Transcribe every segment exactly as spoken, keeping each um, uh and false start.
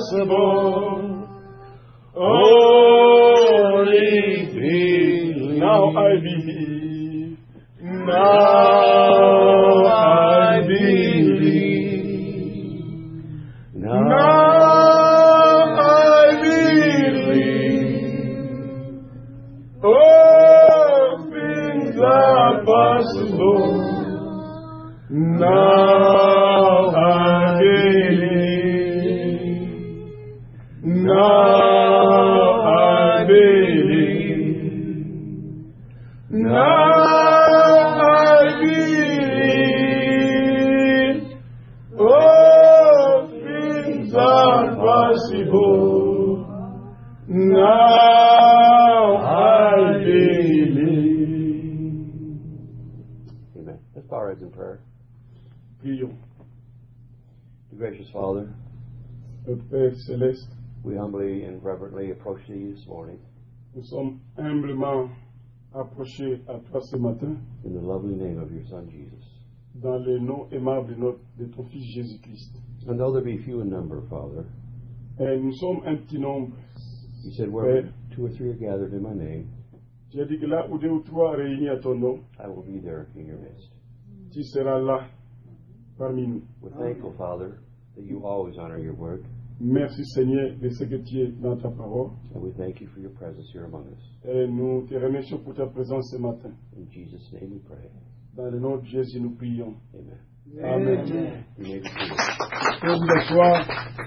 impossible. Only believe. Now I believe. Now I believe. Now I believe. All things are possible. Now I believe. Now I believe. Now I believe. All things are possible. Now I believe. Amen. Let's bow our heads in prayer. Prions. Gracious Father, Notre Père Céleste, we humbly and reverently approach Thee this morning nous sommes humblement approchés à toi ce matin in the lovely name of Your Son Jesus. dans le nom aimable de, notre, de ton Fils Jésus-Christ. And though there be few in number, Father, Et nous sommes un petit nombre. You said where two or three are gathered in My name, Tu as dit que là où deux ou trois réunis à ton nom, I will be there in your midst. tu seras là parmi nous. We're thankful, Father, that You always honor Your word, Merci Seigneur de ce que tu es dans ta parole. and we thank You for Your presence here among us. Et nous te remercions pour ta présence ce matin. In Jesus' name we pray. Dans le nom de Jésus, nous prions. Amen. Amen. You may be seated. Bonsoir.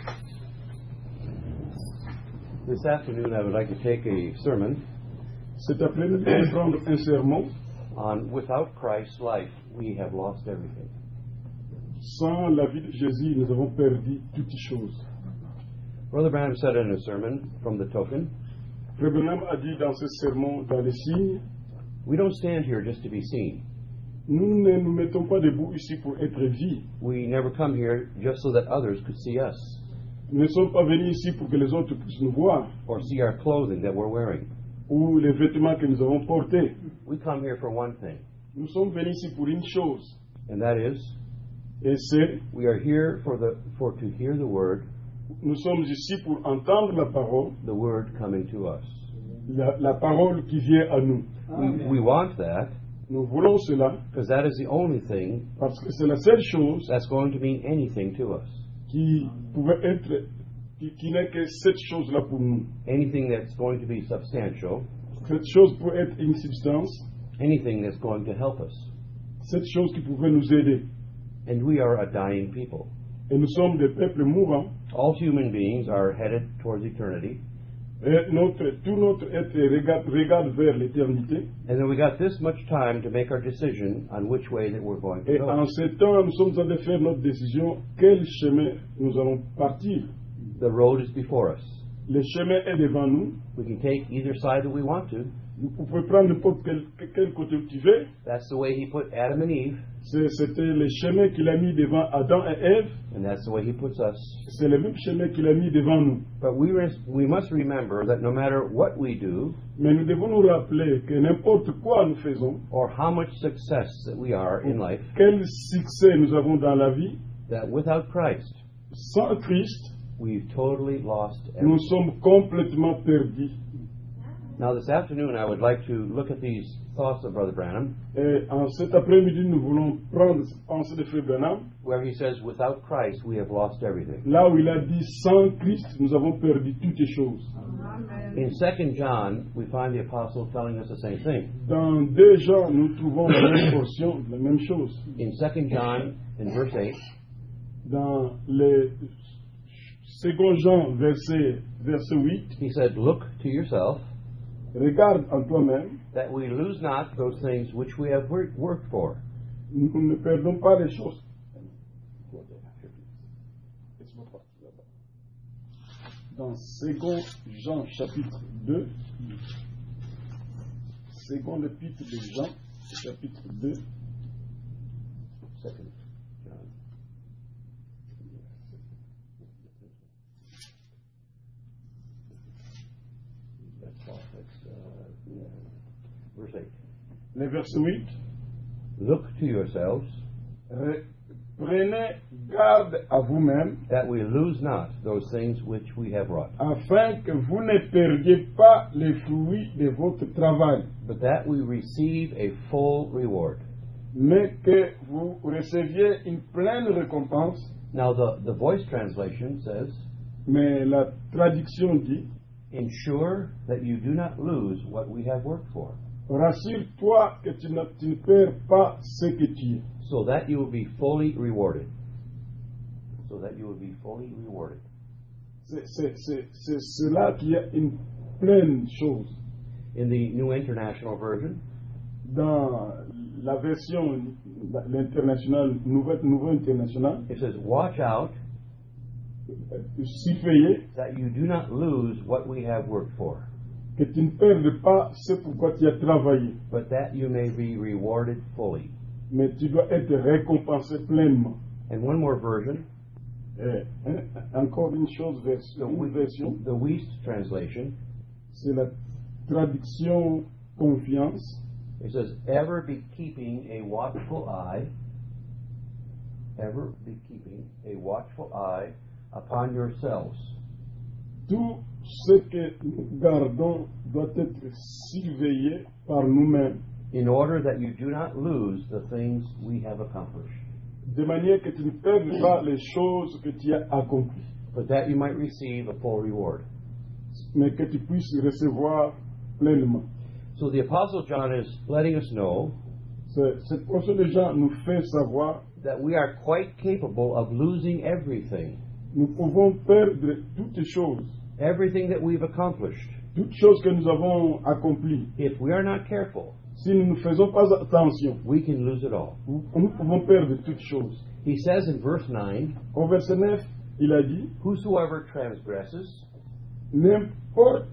This afternoon, I would like to take a sermon Cet après-midi, je vais prendre un sermon. on without Christ's life, we have lost everything. Sans la vie de Jésus, nous avons perdu toutes choses. Brother Branham said in a sermon from the token, Frère Branham a dit dans ce sermon, dans les signes, we don't stand here just to be seen. nous ne nous mettons pas debout ici pour être vus. We never come here just so that others could see us Nous ne sommes pas venus ici pour que les autres puissent nous voir or see our clothing that we're wearing. ou les vêtements que nous avons portés. We come here for one thing, Nous sommes venus ici pour une chose, and that is et c'est we are here for the for to hear the word, nous sommes ici pour entendre la parole, the word coming to us. la, la parole qui vient à nous. We, we want that Nous voulons cela because that is the only thing parce que c'est la seule chose that's going to mean anything to us. qui pouvait être, qui, qui n'est que cette chose-là pour nous. Anything that's going to be substantial, Cette chose peut être une substance, anything that's going to help us. cette chose qui pouvait nous aider. And we are a dying people. Et nous sommes des peuples mourants. All human beings are headed towards eternity. Et notre, tout notre être regarde, regarde vers l'éternité. And then we got this much time to make our decision on which way that we're going to Et go. en ce temps, nous sommes en train de faire notre décision, quel chemin nous allons partir. The road is before us. Le chemin est devant nous. We can take either side that we want to. Vous pouvez prendre n'importe quel, quel côté tu veux. That's the way He put Adam and Eve, C'est- C'était le chemin qu'il a mis devant Adam et Ève. and that's the way He puts us. C'est le même chemin qu'il a mis devant nous. But we, res- we must remember that no matter what we do Mais nous devons nous rappeler que n'importe quoi nous faisons, or how much success that we are in life, quel succès nous avons dans la vie, that without Christ, sans Christ, we've totally lost nous everything. sommes complètement perdus. Now, this afternoon, I would like to look at these thoughts of Brother Branham, Et en cet après-midi, nous voulons prendre cette pensée de Frère Branham, where he says, without Christ, we have lost everything. là où il a dit, sans Christ, nous avons perdu toutes les choses. In Second John, we find the apostle telling us the same thing. Dans deux Jean, nous trouvons la même portion, la même chose. In Second John, in verse eight, Dans le second Jean, verset, verset huit, he said, look to yourself, regarde en toi-même, that we lose not those things which we have wor- worked for. nous ne perdons pas les choses. Dans second Jean, chapitre deux, second épître de Jean, chapitre deux, Second John. That's all. That's, uh, yeah. Verse eight. le verset huit, Look to yourselves, Re- prenez garde à vous-même, that we lose not those things which we have wrought, afin que vous ne perdiez pas les fruits de votre travail, but that we receive a full reward. mais que vous receviez une pleine récompense. Now, the, the voice translation says, Mais la traduction dit, ensure that you do not lose what we have worked for, rassure-toi que tu ne, tu ne perds pas ce que tu es, so that you will be fully rewarded. So that you will be fully rewarded. c'est, c'est, c'est, c'est cela qui est une pleine chose. In the New International Version, Dans la version, l'international, nouvelle, nouvelle internationale, it says, watch out surveiller that you do not lose what we have worked for, que tu ne perdes pas ce pourquoi tu as travaillé, but that you may be rewarded fully. mais tu dois être récompensé pleinement. And one more version, Et, hein, encore une chose, vers- the, une We- version, the Weast translation, c'est la traduction confiance. it says, ever be keeping a watchful eye, ever be keeping a watchful eye upon yourselves, Tout ce que nous gardons doit être surveillé par nous-mêmes, in order that you do not lose the things we have accomplished, de manière que tu ne perdes pas les choses que tu as accomplies, but that you might receive a full reward. mais que tu puisses recevoir pleinement. So the Apostle John is letting us know C'est- Cette portion de Jean nous fait savoir that we are quite capable of losing everything, nous pouvons perdre toutes choses, everything that we've accomplished, toutes choses que nous avons accomplies. if we are not careful. Si nous ne faisons pas attention, We can lose it all. nous nous pouvons perdre toutes choses. He says in verse nine, Au verset neuf, il a dit, whosoever transgresses n'importe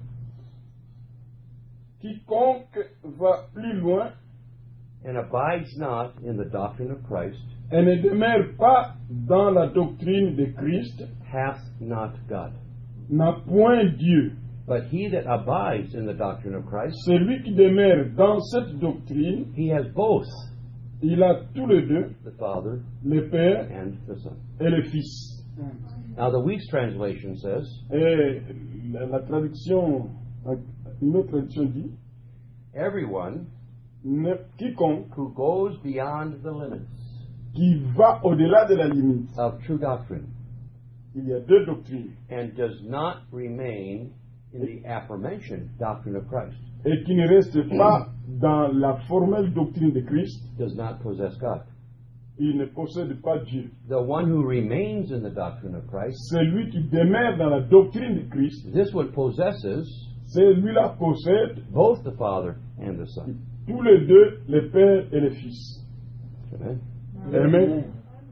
quiconque va plus loin and abides not in the doctrine of Christ et ne demeure pas dans la doctrine de Christ hath not God. n'a point Dieu. But he that abides in the doctrine of Christ, Celui qui demeure dans cette doctrine, he has both il a tous les deux, the Father le Père and the Son. et le Fils. Now the Weeks translation says, Et la, la traduction, une autre traduction dit, everyone ne- quiconque who goes beyond the limits qui va au-delà de la limite. of true doctrine Il y a deux doctrines. and does not remain in the aforementioned doctrine of Christ Et qui ne reste pas dans la formelle doctrine de Christ, does not possess God. il ne possède pas Dieu. The one who remains in the doctrine of Christ, Celui qui demeure dans la doctrine de Christ, this one possesses celui-là possède both the Father and the Son. tous les deux, le Père et le Fils. Amen. Amen.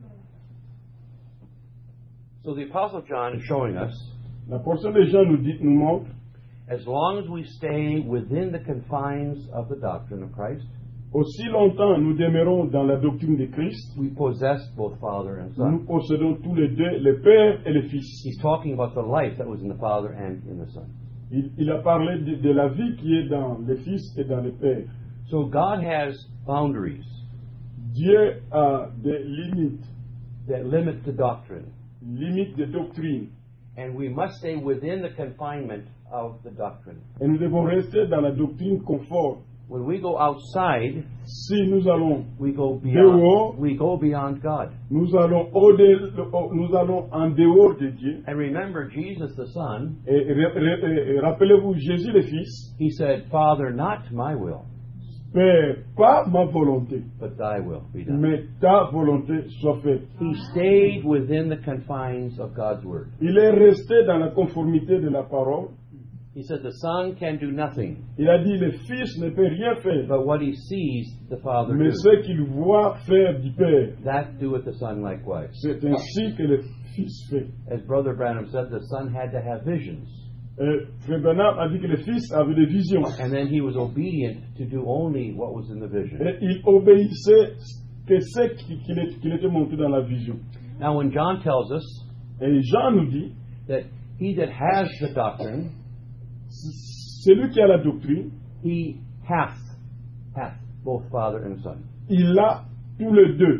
So the Apostle John is showing us, La portion des gens nous dit, nous montre, as long as we stay within the confines of the doctrine of Christ, aussi longtemps nous demeurons dans la doctrine de Christ, we possess both Father and nous Son. possédons tous les deux, le Père et le Fils. He's talking about the life that was in the Father and in the Son. Il, il a parlé de, de la vie qui est dans le Fils et dans le Père. So God has boundaries Dieu a des limites, that limit the doctrine, limites de doctrine. and we must stay within the confinement of the doctrine. Et nous devons rester dans la doctrine conforme. When we go outside, Si nous allons, we go Dehors. beyond. We go beyond God. nous allons, au-delà- nous allons en dehors de Dieu. And remember, Jesus the Son, Et, ré- ré- et rappelez-vous, Jésus le Fils, he said, "Father, not my will, Père, pas ma volonté, but Thy will be done." mais ta volonté soit faite. He stayed within the confines of God's word. Il est resté dans la conformité de la parole. He said, "The Son can do nothing, Il a dit, le Fils ne peut rien faire, but what he sees the Father mais do, ce qu'il voit faire du Père, that doeth the Son likewise." c'est ainsi que le Fils fait. As Brother Branham said, the Son had to have visions, Et Frère Branham a dit que le Fils avait des visions. and then he was obedient to do only what was in the vision. Et il obéissait que ce qui- qu'il est- qu'il était monté dans la vision. Now, when John tells us Et Jean nous dit, that he that has the doctrine, celui qui a la doctrine, he hath, hath both Father and Son. il a tous les deux.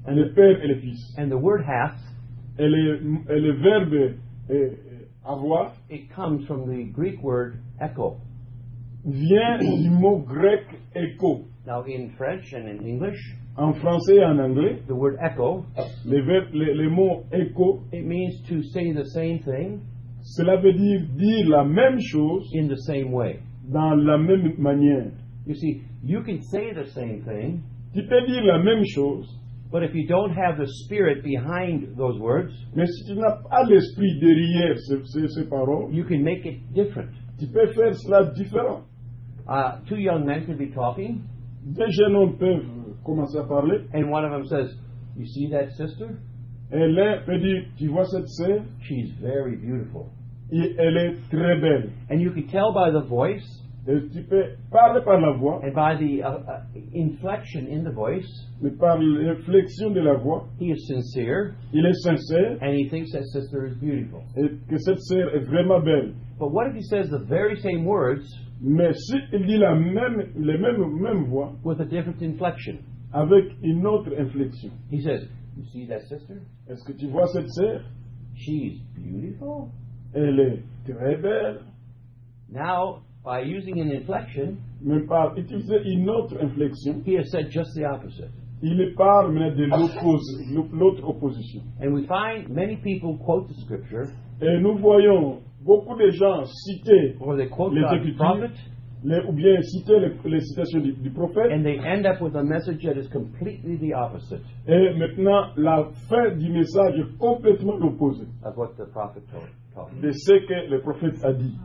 And le Père et le Fils. And the word hath, Et le, et le verbe euh, avoir it comes from the Greek word echo. vient du mot grec écho. Now, in French and in English, En français et en anglais, the word echo, le, verbe, le, le mot écho, it means to say the same thing cela veut dire dire la même chose in the same way. dans la même manière. You see, you can say the same thing, Tu peux dire la même chose, but if you don't have the spirit behind those words, mais si tu n'as pas l'esprit derrière ces, ces, ces paroles, you can make it different. tu peux faire cela différent. Uh, two young men could be talking, Deux jeunes hommes peuvent commencer à parler, and one of them says, "You see that sister? et l'un peut dire, tu vois cette sœur, She's very beautiful." et elle est très belle. And you can tell by the voice Et tu peux parler par la voix, and by the uh, uh, inflection in the voice, mais par l'inflexion de la voix, he is sincere, il est sincère, and he thinks that sister is beautiful. et que cette sœur est vraiment belle. But what if he says the very same words Mais s'il dit la même, les mêmes, mêmes voix, with a different inflection? avec une autre inflexion, He says, "You see that sister? est-ce que tu vois cette sœur? She's beautiful." Elle est très belle. Now, by using an inflection, Mais par utiliser une autre inflexion, he has said just the opposite. il parle maintenant de l'oppos- l'autre opposition. And we find many people quote the scripture, Et nous voyons beaucoup de gens citer or they quote les God's Écritures, prophet, les- ou bien citer les, les citations du, du prophète, and they end up with a message that is completely the opposite et maintenant la fin du message est complètement l'opposé of what the prophet told. taught. de ce que le prophète a dit.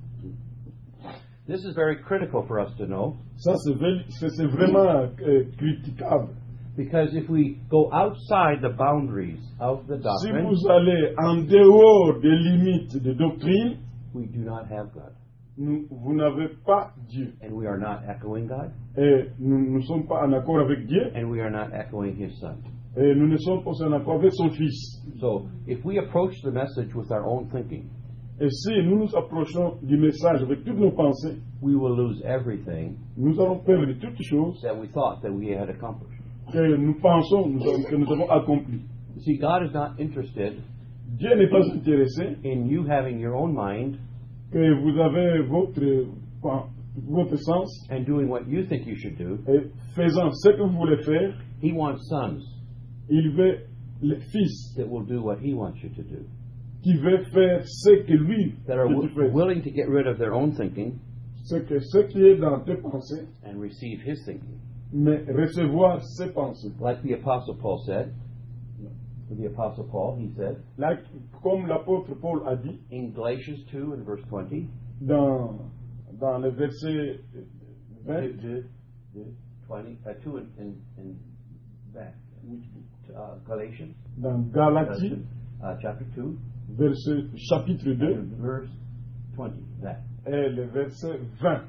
This is very critical for us to know, Ça, c'est ve- c'est c'est vraiment euh, critiquable. because if we go outside the boundaries of the Si doctrine, vous allez en dehors des limites de doctrine, we do not have God, nous- vous n'avez pas Dieu. and we are not echoing God, Et nous ne sommes pas en accord avec Dieu, and we are not echoing His Son. et nous ne sommes pas en accord avec son Fils. So, if we approach the message with our own thinking, Et si nous nous approchons du message avec toutes nos pensées, we will lose everything nous allons perdre toutes choses that we thought that we had accomplished. que nous pensons nous avons- que nous avons accomplies. You see, God is not interested Dieu n'est pas intéressé in you having your own mind que vous avez votre, votre sens and doing what you think you should do. et faisant ce que vous voulez faire. He wants sons Il veut les fils that will do what He wants you to do, qui veut faire ce que lui that are veut w- faire. willing to get rid of their own thinking Ce, que, ce qui est dans tes pensées, and receive His thinking. mais recevoir ses pensées. Like the Apostle Paul said, the Apostle Paul, he said, Là, comme l'apôtre Paul a dit in Galatians two and verse twenty, dans, dans le verset vingt, two, two, twenty, uh, two in, in, in back, uh, Galatians, dans Galatie, uh, chapter two, verset, chapitre deux, and verse twenty, that. et le verset vingt,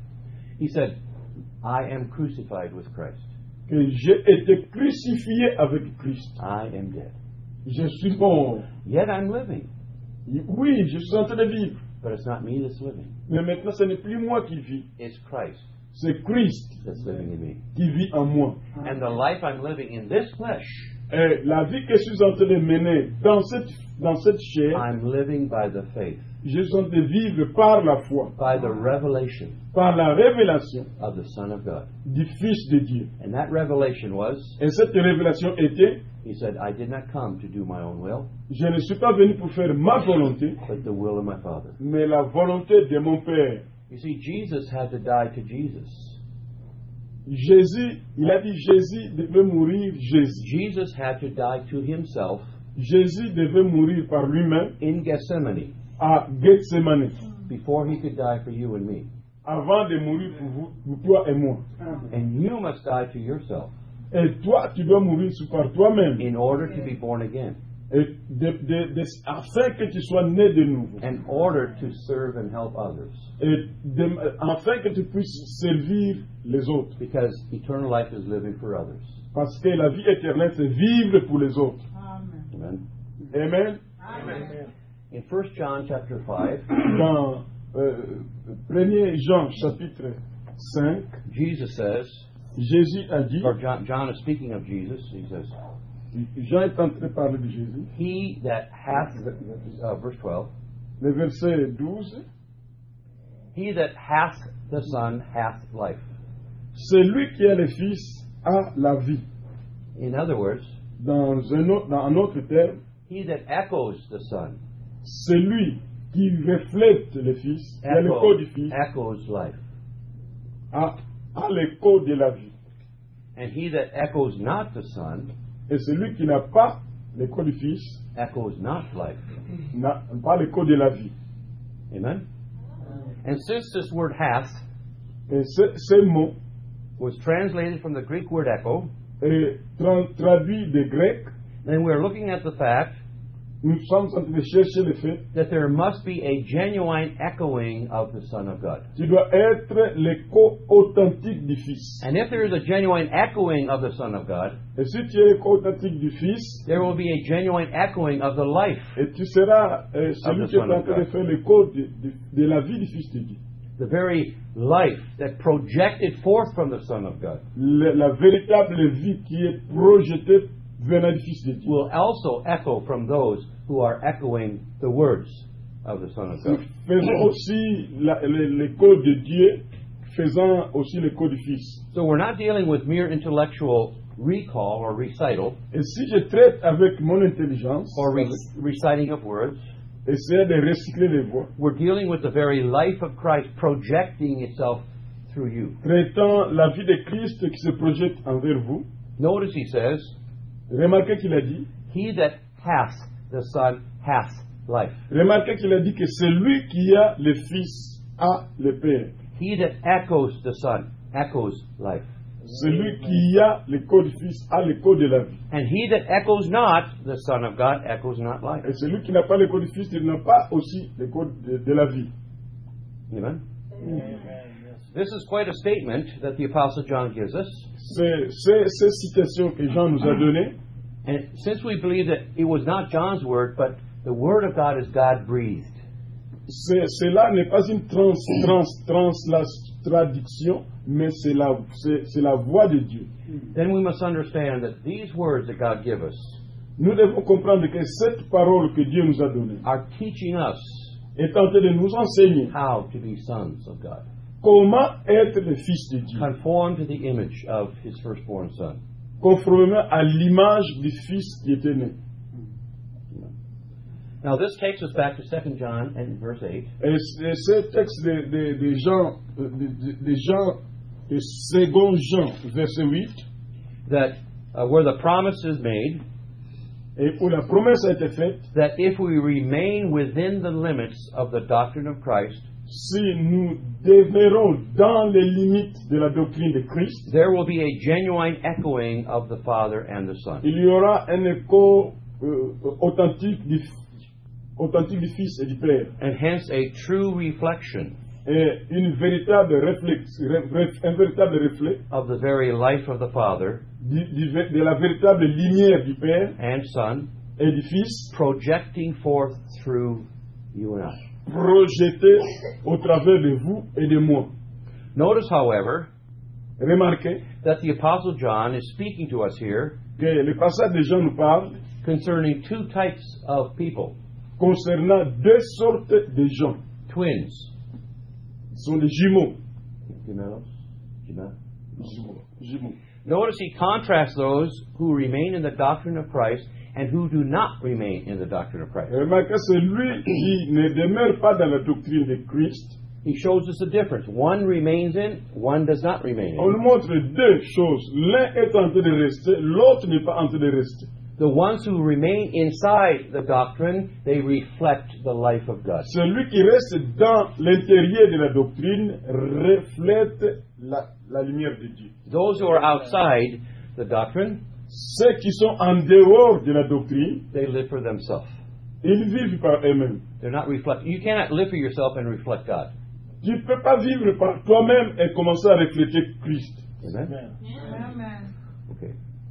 He said, I am crucified with Christ. que j'ai été crucifié avec Christ. I am dead. Je suis mort. Yet I'm living. Oui, je suis en train de vivre. But it's not me that's living. Mais maintenant, ce n'est plus moi qui vis. It's Christ C'est Christ that's living in me. qui vit en moi. And the life I'm living in this flesh, Et la vie que je suis en train de mener dans cette, dans cette chair, I'm living by the faith, je suis en train de vivre par la foi, by the revelation par la révélation of the Son of God. du Fils de Dieu. And that revelation was, Et cette révélation était, he said, I did not come to do my own will, je ne suis pas venu pour faire ma volonté, but the will of my Father. mais la volonté de mon Père. You see, Jesus had to die to Jesus. Jésus, il a dit Jésus devait mourir Jésus. Jesus had to die to himself Jésus devait mourir par lui-même in Gethsemane à Gethsemane, before he could die for you and me. avant de mourir pour vous, pour toi et moi. And you must die to yourself Et toi, tu dois mourir par toi-même, in order to be born again, et de, de, de, afin que tu sois né de nouveau, in order to serve and help others. et de, afin que tu puisses servir les autres. Because eternal life is living for others. Parce que la vie éternelle, c'est vivre pour les autres. Amen. Amen. Amen. In First John chapter five, Dans euh, premier Jean chapitre cinq, Jesus says, Jésus a dit, or John, John is speaking of Jesus, he says, Jean est en train de parler de Jésus, he that hath, uh, verse twelve, le verset douze, he that hath the Son hath life. celui qui a le Fils a la vie. In other words, Dans un autre, dans un autre terme, he that echoes the Son celui qui reflète le Fils, qui a l'écho echo, du Fils, echoes life. a, a l'écho de la vie. And he that echoes not the Son Et celui qui n'a pas l'écho du Fils echoes not life. n'a pas l'écho de la vie. Amen? And since this word hath Et ce, ce mot was translated from the Greek word echo, est tra- traduit de grec. then we're looking at the fact Nous sommes en train de chercher le fait that there must be a genuine echoing of the Son of God. qui doit être l'écho authentique du Fils. And if there is a genuine echoing of the Son of God, Et si tu es l'écho authentique du Fils, there will be a genuine echoing of the life, et tu seras euh, celui the qui est Son en of train de God. faire l'écho de, de, de la vie du Fils de Dieu. the very life that projected forth from the Son of God Le- la véritable vie qui est projetée venant du Fils de Dieu. will also echo from those who are echoing the words of the Son of Nous God. faisons aussi la- le- l'écho de Dieu, faisant aussi l'écho du Fils. So we're not dealing with mere intellectual recall or recital Et si je traite avec mon intelligence, or re- reciting of words, essayer de recycler les voix, we're dealing with the very life of Christ projecting itself through you. traitant la vie de Christ qui se projette envers vous, Notice he says, remarquez qu'il a dit, he that hath the Son hath life. remarquez qu'il a dit que celui qui a le Fils a le Père. He that echoes the Son echoes life. Celui qui a l'écho du Fils a l'écho de la vie. And he that echoes not the Son of God echoes not life. Et celui qui n'a pas l'écho du Fils, il n'a pas aussi l'écho de, de la vie. Amen? This is quite a statement that the Apostle John gives us. C'est c'est- ces citations que Jean nous a données. And since we believe that it was not John's word, but the Word of God is God-breathed, C'est- Cela n'est pas une trans, trans, trans, traduction, mais c'est la, c'est- c'est la voix de Dieu. then we must understand that these words that God gives us Nous devons comprendre que cette parole que Dieu nous a donnée are teaching us est en train de nous enseigner how to be sons of God, comment être le Fils de Dieu, conform to the image of His firstborn Son. conformément à l'image du Fils qui était né. Now this takes us back to Second John and verse eight, Et c- ce texte de, de, de Jean, de, de, de Jean, de second Jean, verset huit, that uh, where the promise is made et où la promesse a été faite, that if we remain within the limits of the doctrine of Christ, si nous demeurons dans les limites de la doctrine de Christ, there will be a genuine echoing of the Father and the Son. il y aura un écho euh, authentique, du, authentique du Fils et du Père, And hence a true reflection et une véritable réflex, ré- ré- un véritable reflet of the very life of the Father du- du vé- de la véritable lumière du Père and Son et du Fils, projecting forth through you and I. projeté au travers de vous et de moi. Notice, however, Remarquez that the Apostle John is speaking to us here que le passage de Jean nous parle concerning two types of people, concernant deux sortes de gens. twins. Ce sont des jumeaux. Gemelos? Gemel? Jumeaux. Jumeaux. Notice he contrasts those who remain in the doctrine of Christ and who do not remain in the doctrine of Christ. Remarquez, celui qui ne demeure pas dans la doctrine de Christ, He shows us a difference. One remains in, one does not remain on nous in. montre deux choses. L'un est en train de rester, l'autre n'est pas en train de rester. The ones who remain inside the doctrine, they reflect the life of God. Celui qui reste dans l'intérieur de la doctrine reflète la, la lumière de Dieu. Those who are outside the doctrine, Ceux qui sont en dehors de la doctrine, they live for themselves. ils vivent par eux-mêmes. They're not reflect. You cannot live for yourself and reflect God. Tu ne peux pas vivre par toi-même et commencer à refléter Christ. Amen? Amen. Okay.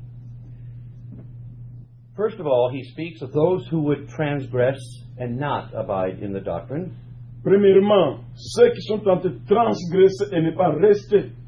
First of all, he speaks of those who would transgress and not abide in the doctrine. Premièrement, ceux qui sont en train de transgresser et ne pas rester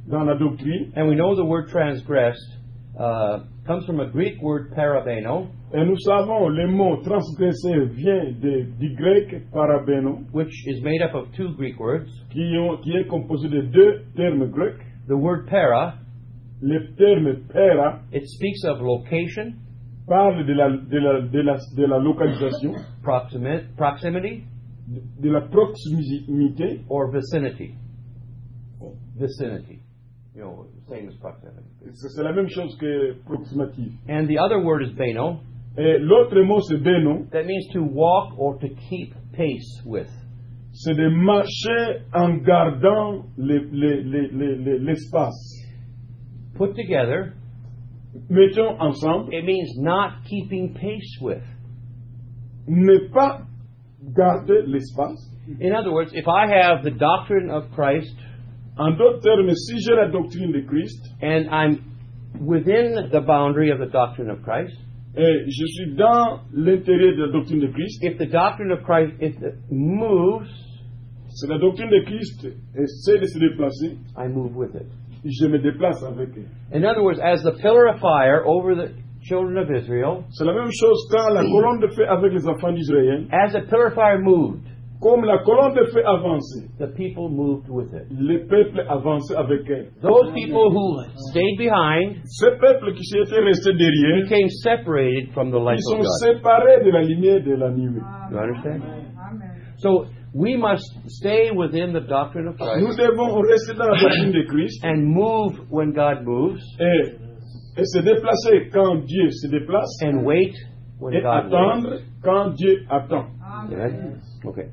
dans la doctrine. And we know the word transgressed uh, comes from a Greek word parabeno, Et nous savons, le mot transgressé vient de, du grec parabeno, which is made up of two Greek words. qui, ont, qui est composé de deux termes grecs. The word para, Le terme pera it speaks of location, parle de la, de la, de la, de la localisation, proximity, proximity, de, de la proximité, or vicinity. Vicinity. You know, same as proximity. c'est c'est la même chose que proximative. And the other word is beno. Et l'autre mot c'est beno, That means to walk or to keep pace with. c'est de marcher en gardant le- le- le- le- le- l'espace. Put together, Mettons ensemble, it means not keeping pace with. ne pas garder l'espace. In other words, if I have the doctrine of Christ En d'autres termes, si j'ai la doctrine de Christ and I'm within the boundary of the doctrine of Christ, et je suis dans l'intérieur de la doctrine de Christ, if the doctrine of Christ if it moves, c'est la doctrine de Christ essaie de se déplacer, I move with it. je me déplace avec elle. In other words, as the pillar of fire over the children of Israel, C'est la même chose quand la colonne de feu avec les enfants d'Israël, as the pillar of fire moved, comme la colonne de feu avançait, the people moved with it. le peuple avançait avec elle. Those people who stayed behind Ce peuple qui s'était resté derrière, became separated from the light ils of sont God. séparés de la lumière de la nuit. You understand? So we must stay within the doctrine of Nous Christ devons rester dans la doctrine de Christ and move when God moves et, et se déplacer quand Dieu se déplace and wait when et God waits. attendre quand Dieu attend. Amen? Okay.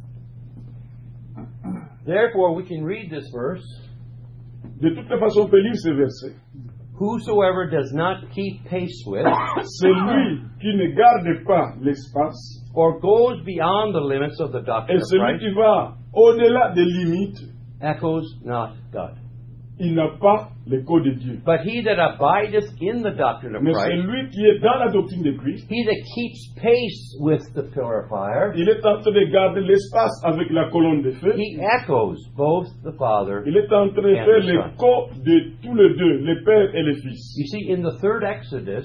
Therefore, we can read this verse. De toute façon, on peut lire ce verset. Whosoever does not keep pace with Celui qui ne garde pas l'espace or goes beyond the limits of the doctrine et of celui Christ qui va au-delà des limites, echoes not God. il n'a pas l'écho de Dieu. But he that abideth in the doctrine of Mais Christ, celui qui est dans la doctrine de Christ, he that keeps pace with the pillar of fire, il est en train de garder l'espace avec la colonne de feu. he echoes both the Father. Il est en train de And faire the l'écho de tous les deux, le Père et le Fils. You see, in the third Exodus,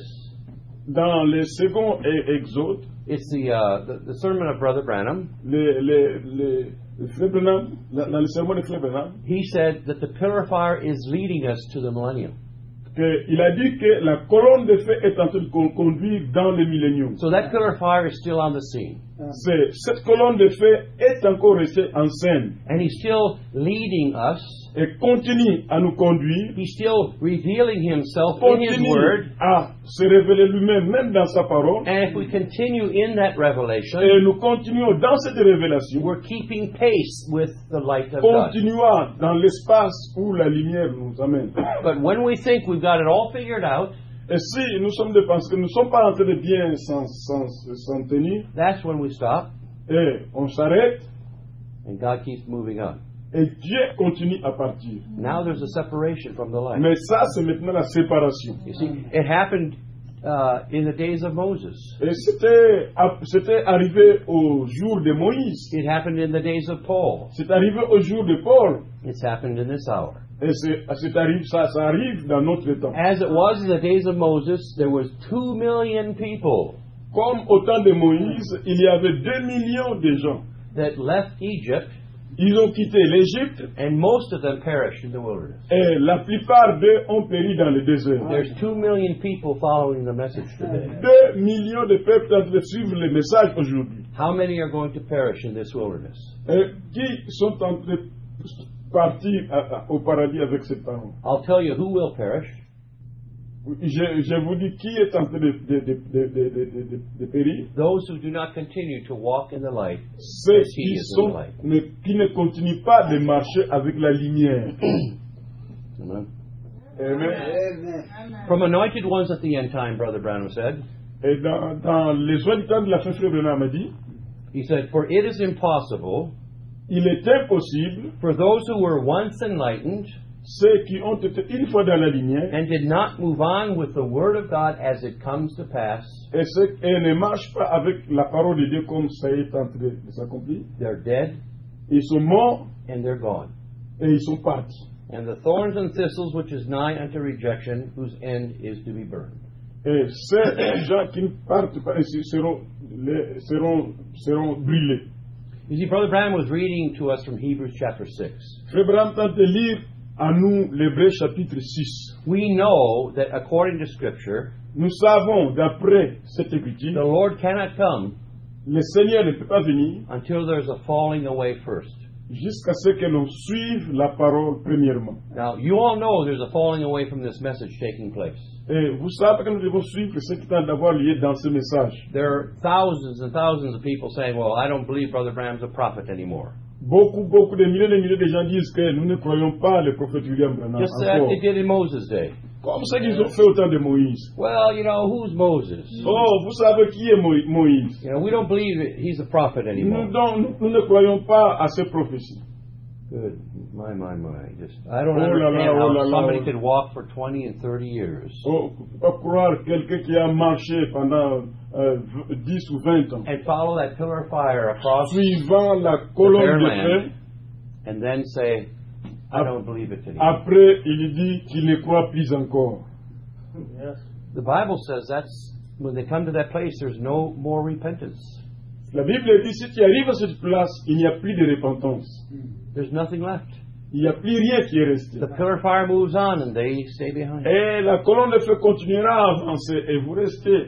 Dans le second e- exode, it's the, uh, the the sermon of Brother Branham. le, le, le, le Frère Branham, dans dans le sermon de Frère Branham, He said that the pillar of fire is leading us to the millennium. que il a dit que la colonne de feu est en train de con- conduire dans le millénium. So that pillar of fire is still on the scene, C'est- Cette colonne de feu est encore restée en scène and he's still leading us. et continue à nous conduire, He's still revealing himself in his continue word. à se révéler lui-même, même dans sa parole. And if we continue in that revelation, Et nous continuons dans cette révélation, we're keeping pace with the light of God. continuons dans l'espace où la lumière nous amène. But when we think we've got it all figured out, Et si nous sommes de penser que nous ne sommes pas en train de bien s'en, s'en, s'en tenir, that's when we stop, et on s'arrête, and God keeps moving on. et Dieu continue à partir. Now there's a separation from the light. Mais ça, c'est maintenant la séparation. You see, it happened uh, in the days of Moses. Et c'était, c'était arrivé au jour de Moïse. It happened in the days of Paul. C'est arrivé au jour de Paul. It's happened in this hour. Et c'est, c'est arrivé, ça, ça arrive dans notre temps. As it was in the days of Moses, there was two million people Comme au temps de Moïse, il y avait deux millions de gens. that left Egypt, Ils ont quitté l'Égypte and most of them perished in the wilderness. et la plupart d'eux ont péri dans le désert. There's two million people following the message today. Deux millions de peuples en train de suivre le message aujourd'hui. How many are going to perish in this wilderness? Et qui sont en train de partir à- à- au paradis avec ces parents. I'll tell you who will perish. Je, je vous dis qui est en train de, de, de, de, de, de, de, de périr. Those who do not continue to walk in the light Ceux as he qui, is in the sont, light. ne, qui ne continuent pas de marcher avec la lumière. Amen. Amen. From anointed ones at the end time, Brother Branham said, Et dans, dans les joies du temps de la fin, Frère Branham a dit, he said, for it is impossible il est impossible, for those who were once enlightened ceux qui ont été une fois dans la lumière, and did not move on with the word of God as it comes to pass, et ceux qui ne marchent pas avec la parole de Dieu comme ça est en train de s'accomplir, they're dead ils sont morts and they're gone. et ils sont partis. And the thorns and thistles which is nigh unto rejection, whose end is to be burned. Et ces gens qui ne partent pas ainsi seront, les, seront, seront brûlés. You see, Brother Branham was reading to us from Hebrews chapter six. Frère Branham tente de lire à nous l'Hébreu chapitre six. We know that according to Scripture, Nous savons, d'après cette the écriture, Lord cannot come le Seigneur ne peut pas venir until there's a falling away first. jusqu'à ce que l'on suive la parole premièrement. Now, you all know there's a falling away from this message taking place. Et vous savez que nous devons suivre ce qui tente d'avoir lieu dans ce message. There are thousands and thousands of people saying, well, I don't believe Brother Branham's a prophet anymore. Beaucoup, beaucoup de milliers et de milliers de gens disent que nous ne croyons pas le prophète William Branham Just as encore. they did in Moses' day. Comme ce qu'ils ont fait au temps de Moïse. Well, you know, who's Moses? Oh, vous savez qui est Mo- Moïse? You know, we don't believe that he's a prophet Nous, anymore. donc, nous, nous ne croyons pas à ces prophéties. Good. My, my, my. Just, I don't Oh la la, understand oh how la la, somebody oh. could walk for twenty and thirty years Oh, faut pas croire quelqu'un qui a marché pendant euh, dix ou vingt ans, and follow that pillar of fire across suivant la colonne de Fairland. feu. and then say, I don't believe it anymore. Après, il dit qu'il ne croit plus encore. The Bible says that's when they come to that place, there's no more repentance. La Bible dit, si tu arrives à cette place, il n'y a plus de repentance. There's nothing left. Il n'y a plus rien qui est resté. The pillar of fire moves on and they stay behind. Et la colonne de feu continuera à avancer et vous restez.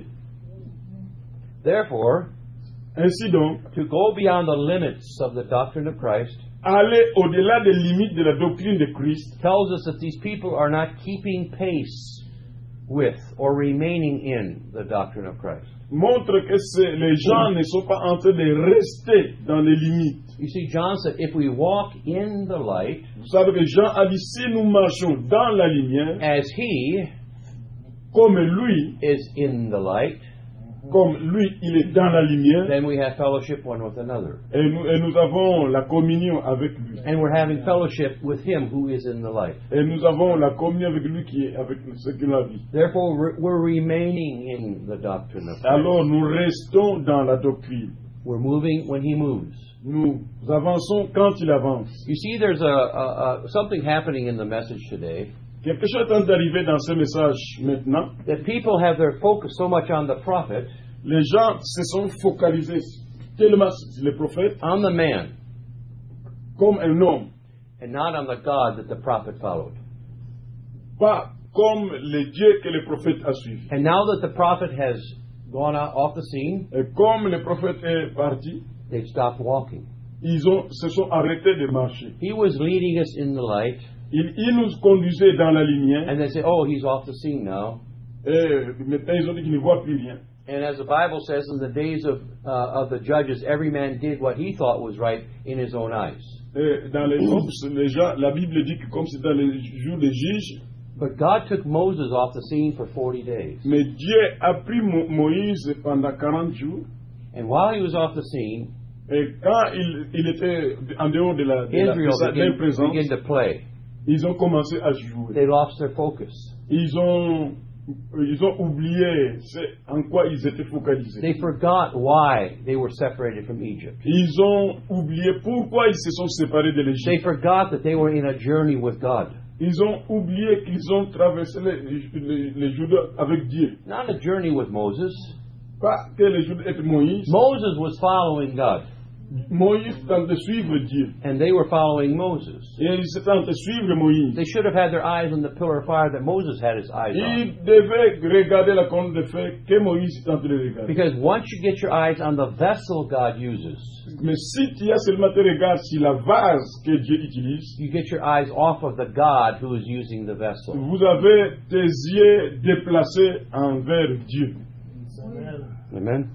Therefore, Ainsi donc, to go beyond the limits of the doctrine of Christ aller au-delà des limites de la doctrine de Christ tells us that these people are not keeping pace with or remaining in the doctrine of Christ. montre que c'est- les gens ne sont pas en train de rester dans les limites. You see, John said, if we walk in the light, Vous savez que Jean a dit, si nous marchons dans la lumière, as he comme lui, is in the light, comme lui, il est dans la lumière, then we have fellowship one with another. et nous, et nous avons la communion avec lui. And we're having fellowship with him who is in the light. Et nous avons la communion avec lui qui est avec ce qu'il a vu. Therefore, we're- we're remaining in the doctrine of Christ. Alors nous restons dans la doctrine. We're moving when he moves. Nous avançons quand il avance. You see, there's a, a, a something happening in the message today Quelque chose est en train d'arriver dans ce message maintenant. that people have their focus so much on the prophet, Les gens se sont focalisés tellement sur les prophètes on the man, comme un homme, and not on the God that the prophet followed. pas comme le Dieu que le prophète a suivi. And now that the prophet has gone out, off the scene, Et comme le prophète est parti, they've stopped walking. ils ont, se sont arrêtés de marcher. He was leading us in the light, Il, il nous conduisait dans la lumière and they say, oh, he's off the scene now. et maintenant ils ont dit qu'ils ne voient plus rien. And as the Bible says, in the days of, uh, of the judges, every man did what he thought was right in his own eyes. Et dans les, comme les gens, la Bible dit que comme c'est dans les jours des juges, But God took Moses off the scene for forty days. mais Dieu a pris Mo- Moïse pendant quarante jours. And while he was off the scene, Et quand il, il était en dehors de la, de la, de Israel sa- de la began, présence, began to play. ils ont commencé à jouer. They lost their focus. Ils ont, ils ont oublié ce en quoi ils étaient focalisés. They forgot why they were separated from Egypt. Ils ont oublié pourquoi ils se sont séparés de They l'Égypte. forgot that they were in a journey with God. Ils ont oublié qu'ils ont traversé les, les, les jours avec Dieu. Not a journey with Moses. Pas que les jours avec Moïse. Moses was following God, Moïse tente de suivre Dieu. and they were following Moses. Et ils se tentent de suivre Moïse. They should have had their eyes on the pillar of fire that Moses had his eyes on. Ils devaient regarder la colonne de feu que Moïse tente de regarder. Because once you get your eyes on the vessel God uses, Mais si tu as seulement tes regards sur la vase que Dieu utilise, you get your eyes off of the God who is using the vessel. vous avez tes yeux déplacés envers Dieu. Amen?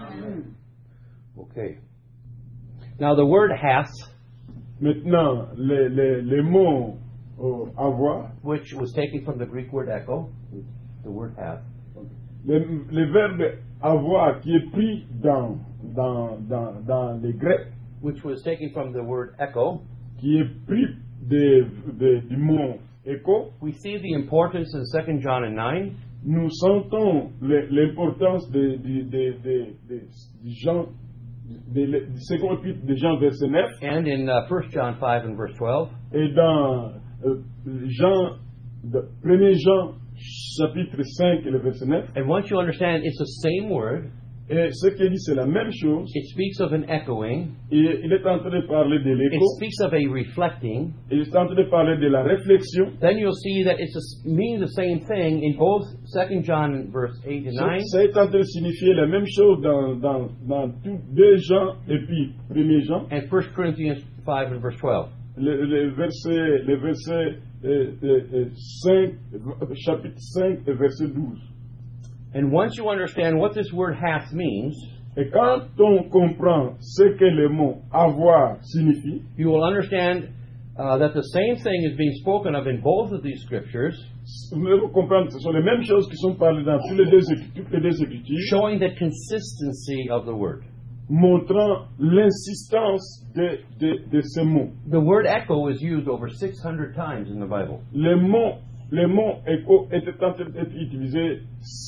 Okay. Now the word hath, Maintenant, les, les, les mots euh, avoir, which was taken from the Greek word echo, the word hath, le, le verbe avoir qui est pris dans, dans, dans, dans les Grecs, which was taken from the word echo, qui est pris de, de, du mot écho, we see the importance in Second John and nine, nous sentons le- l'importance de, de, de, de, de, de Jean, de, de, du second épître de Jean verset neuf, and in uh, First John five and verse twelve, et dans euh, Jean, premier Jean, chapitre cinq, et le verset neuf. And once you understand it's the same word, Et ce qu'il dit, c'est la même chose. it speaks of an echoing, Et il est en train de parler de it l'écho. speaks of a reflecting, Il est en train de parler de la réflexion. then you'll see that it means the same thing in both Second John verse eight and nine, Ça est en train de signifier la même chose dans, dans, dans tous deux Jean et puis premier Jean. and First Corinthians five and verse twelve. Le, le verset, le verset euh, euh, euh, cinq, chapitre cinq et verset douze. And once you understand what this word hath means, Et quand on comprend ce que le mot avoir signifie, you will understand uh, that the same thing is being spoken of in both of these scriptures, vous devez comprendre que ce sont les mêmes choses qui sont parlées dans toutes les deux, toutes les deux écritures, showing the consistency of the word. montrant l'insistance de, de, de ces mots. The word echo is used over six hundred times in the Bible. Le mot, le mot écho était en train d'être utilisé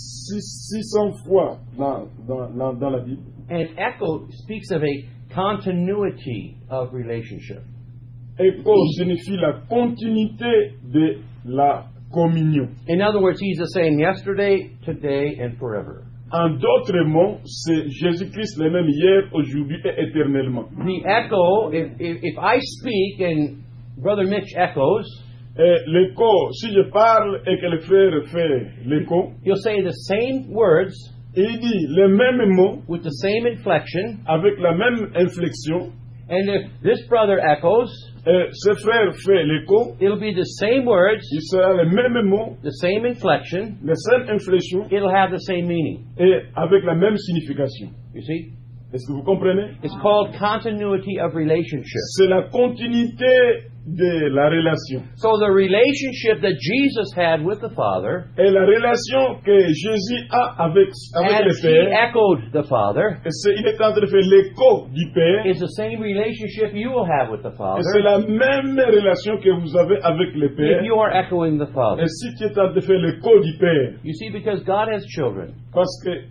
six cents fois dans, dans, dans, dans la Bible. And echo speaks of a continuity of relationship. Écho signifie la continuité de la communion. In other words, he's the same yesterday, today, and forever. En d'autres mots, c'est Jésus-Christ le même hier, aujourd'hui et éternellement. The echo, if, if, if I speak and Brother Mitch echoes, Et l'écho, si je parle et que le frère fait l'écho, he'll say the same words il dit les mêmes mots with the same inflection. avec la même inflexion. And if this brother echoes, Et ce frère fait l'écho, it'll be the same words, il sera les mêmes mots, the same inflection. les seules inflexions It'll have the same meaning. et avec la même signification. You see? Est-ce que vous comprenez? It's called continuity of relationship. C'est la continuité de la relation. So the relationship that Jesus had with the Father, Et la relation que Jésus a avec, avec le as he Père, echoed the Father, et c'est, il est en train de faire l'écho du Père, is the same relationship you will have with the et Father c'est la même relation que vous avez avec le Père. if you are echoing the Father. Et si tu es en train de faire l'écho du Père, You see, because God has children. parce que,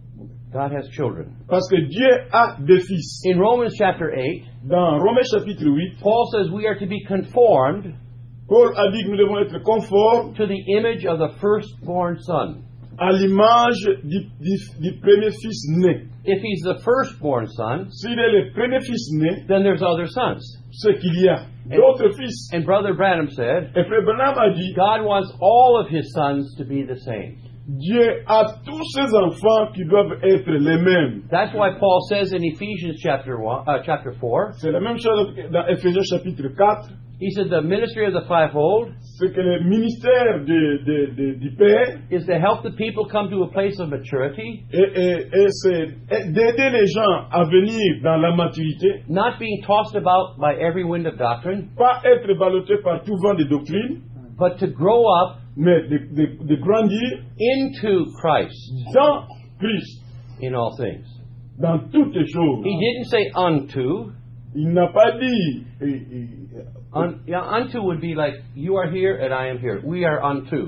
God has children. parce que Dieu a des fils. In Romans chapter eight, Dans Romains chapitre huit, Paul says we are to be conformed Paul a dit que nous devons être conformes to the image of the firstborn son. à l'image du, du, du premier fils né. If he's the firstborn son, S'il est le premier fils né, then there's other sons. c'est qu'il y a d'autres fils. And Brother Branham said, Et Frère Branham a dit, God wants all of his sons to be the same. Dieu a tous ses enfants qui doivent être les mêmes. That's why Paul says in Ephesians chapter one, uh, chapter four, C'est la même chose dans Éphésiens chapitre quatre. he said the ministry of the fivefold C'est que le ministère de, de, de, du Père, is to help the people come to a place of maturity, et, et, et c'est d'aider les gens à venir dans la maturité, not being tossed about by every wind of doctrine, pas être ballotté par tout vent de doctrine, but to grow up mais de, de, de grandir into Christ dans Christ, in all things. dans toutes les choses. He didn't say unto. Il n'a pas dit, et- et- Un, yeah, unto would be like, you are here and I am here. We are unto.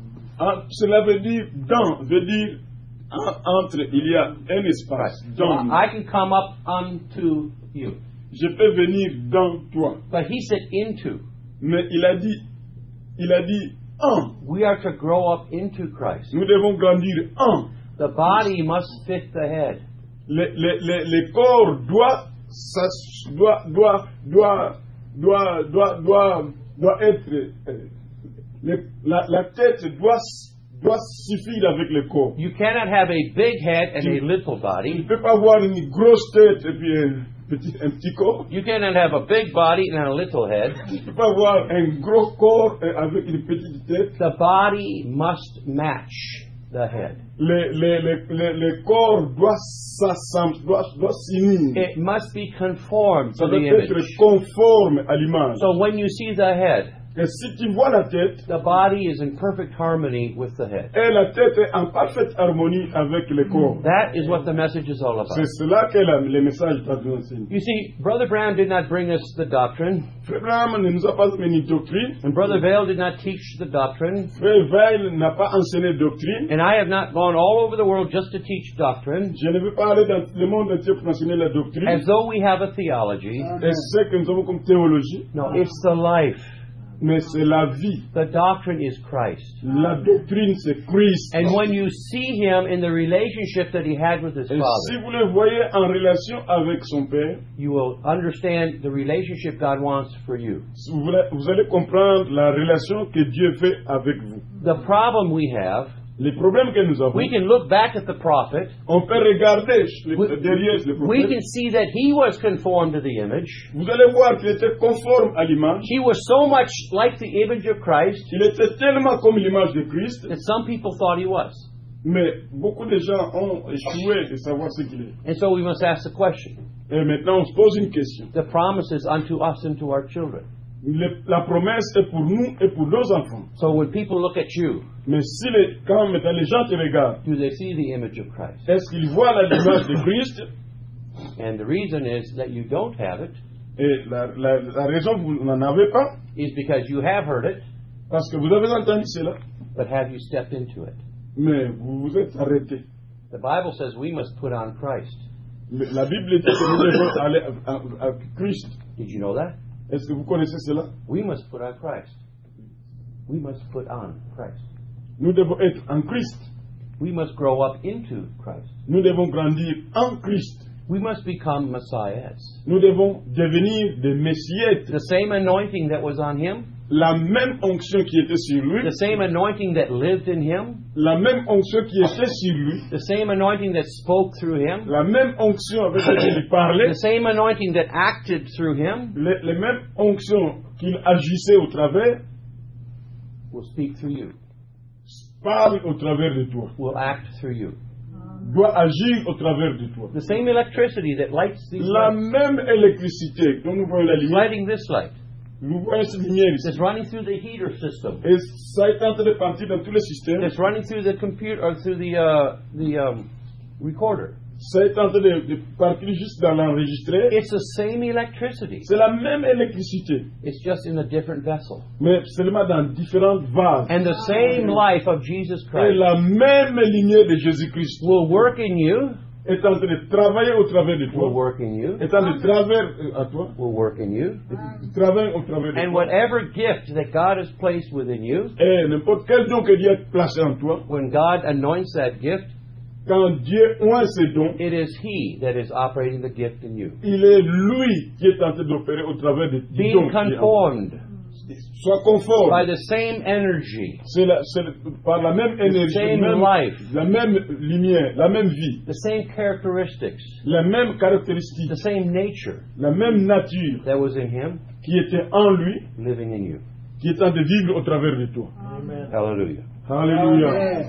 en- cela veut dire dans, veut dire en- entre, il y a un espace. So Dans, I can come up unto you. je peux venir dans toi. But he said into. Mais il a dit, il a dit en. We are to grow up into Christ. Nous devons grandir en. The body must fit the head. Le, le, le, le corps doit, ça, doit, doit, doit, doit, doit, doit, doit être, euh, le- la, la tête doit, doit suffire avec le corps. You cannot have a big head and a little Il body. ne peut pas avoir une grosse tête et puis un petit, un petit corps. You cannot have a big body and a little head. Il ne peut pas avoir un gros corps et avec une petite tête. The body must match the head. Le, le, le, le, le corps doit s'assembler, doit, doit s'unir. It must be conformed Ça to doit the être image. conforme à l'image. So when you see the head, Et si tu vois la tête, the body is in perfect harmony with the head. et la tête est en parfaite harmonie avec le corps. That is what the message is all C'est about. cela que la- le message doit nous enseigner. You see, Brother Brown did not bring us the doctrine, Frère Branham ne nous a pas amené une doctrine. and Brother Vail did not teach the doctrine, Frère Weil n'a pas enseigné doctrine. and I have not gone all over the world just to teach doctrine, Je ne veux pas aller dans le monde entier pour enseigner la doctrine. as though we have a theology. Et c'est ce que nous avons comme théologie. No, it's the life. Mais c'est la vie. The doctrine is Christ. La doctrine, c'est Christ. And when you see him in the relationship that he had with his Et si Father, vous le voyez en relation avec son Père, you will understand the relationship God wants for you. vous allez, vous allez comprendre la relation que Dieu fait avec vous. The problem we have, Les problèmes que nous avons, we can look back at the prophet. on peut regarder le- We, derrière le we prophète. can see that he was conformed to the image. Vous allez voir qu'il était conforme à l'image. He was so much like the image of Christ Il était tellement comme l'image de Christ, that some people thought he was. mais beaucoup de gens ont échoué de savoir ce qu'il est. And so we must ask the question. Et maintenant, on se pose une question. The promises unto us and to our children. Le- la promesse est pour nous et pour nos enfants. So when people look at you, Mais si les, quand maintenant les gens te regardent, do they see the image of Christ? est-ce qu'ils voient la- l'image de Christ? And the reason is that you don't have it Et la, la, la raison que vous n'en avez pas, is because you have heard it, parce que vous avez entendu cela, but have you stepped into it? mais vous vous êtes arrêtés. The Bible says we must put on Christ. Le- La Bible dit que nous devons aller à, à- à Christ. Did you know that? Est-ce que vous connaissez cela? We must put on Christ. We must put on Christ. Nous devons être en Christ. We must grow up into Christ. Nous devons grandir en Christ. We must become messiahs. Nous devons devenir des messiettes. The same anointing that was on him, La même onction qui était sur lui, the same anointing that lived in him, la même onction qui était sur lui, the same anointing that spoke through him, la même onction avec laquelle il parlait, the same anointing that acted through him les, les mêmes onctions qu'il agissait au travers, will speak through you, parle au travers de toi, will act through you. doit agir au travers de toi. The same electricity that lights these La lights, même électricité dont nous voyons la is lumière, lighting this light, nous voyons cette lumière ici. that's running through the heater system, Et ça est en train de partir dans tous les systèmes. that's running through the computer or through the uh, the um, recorder. Ça est en train de, de partir juste dans l'enregistré. It's the same electricity. C'est la même électricité, It's just in a different vessel. mais seulement dans différentes vases. And the same life of Jesus Et Christ la même lumière de Jésus-Christ will work in you, est en train de travailler au travers de will toi, work in you, est en train de travailler à toi, will work in you. travaille au travers de And toi. whatever gift that God has placed within you, Et n'importe quel don que Dieu a placé en toi, when God anoints that gift, quand Dieu oint ses dons, it is He that is operating the gift in you. il est lui qui est en train d'opérer au travers de du don. Being qui est en toi. conformed Sois conforme. by the same energy, C'est la- c'est le- par la même énergie, same la même, life, la même lumière, la même vie, the same characteristics, la même caractéristique, the same nature la même nature that was in Him qui était en lui, living in you. qui est en train de vivre au travers de toi. Hallelujah. Alléluia.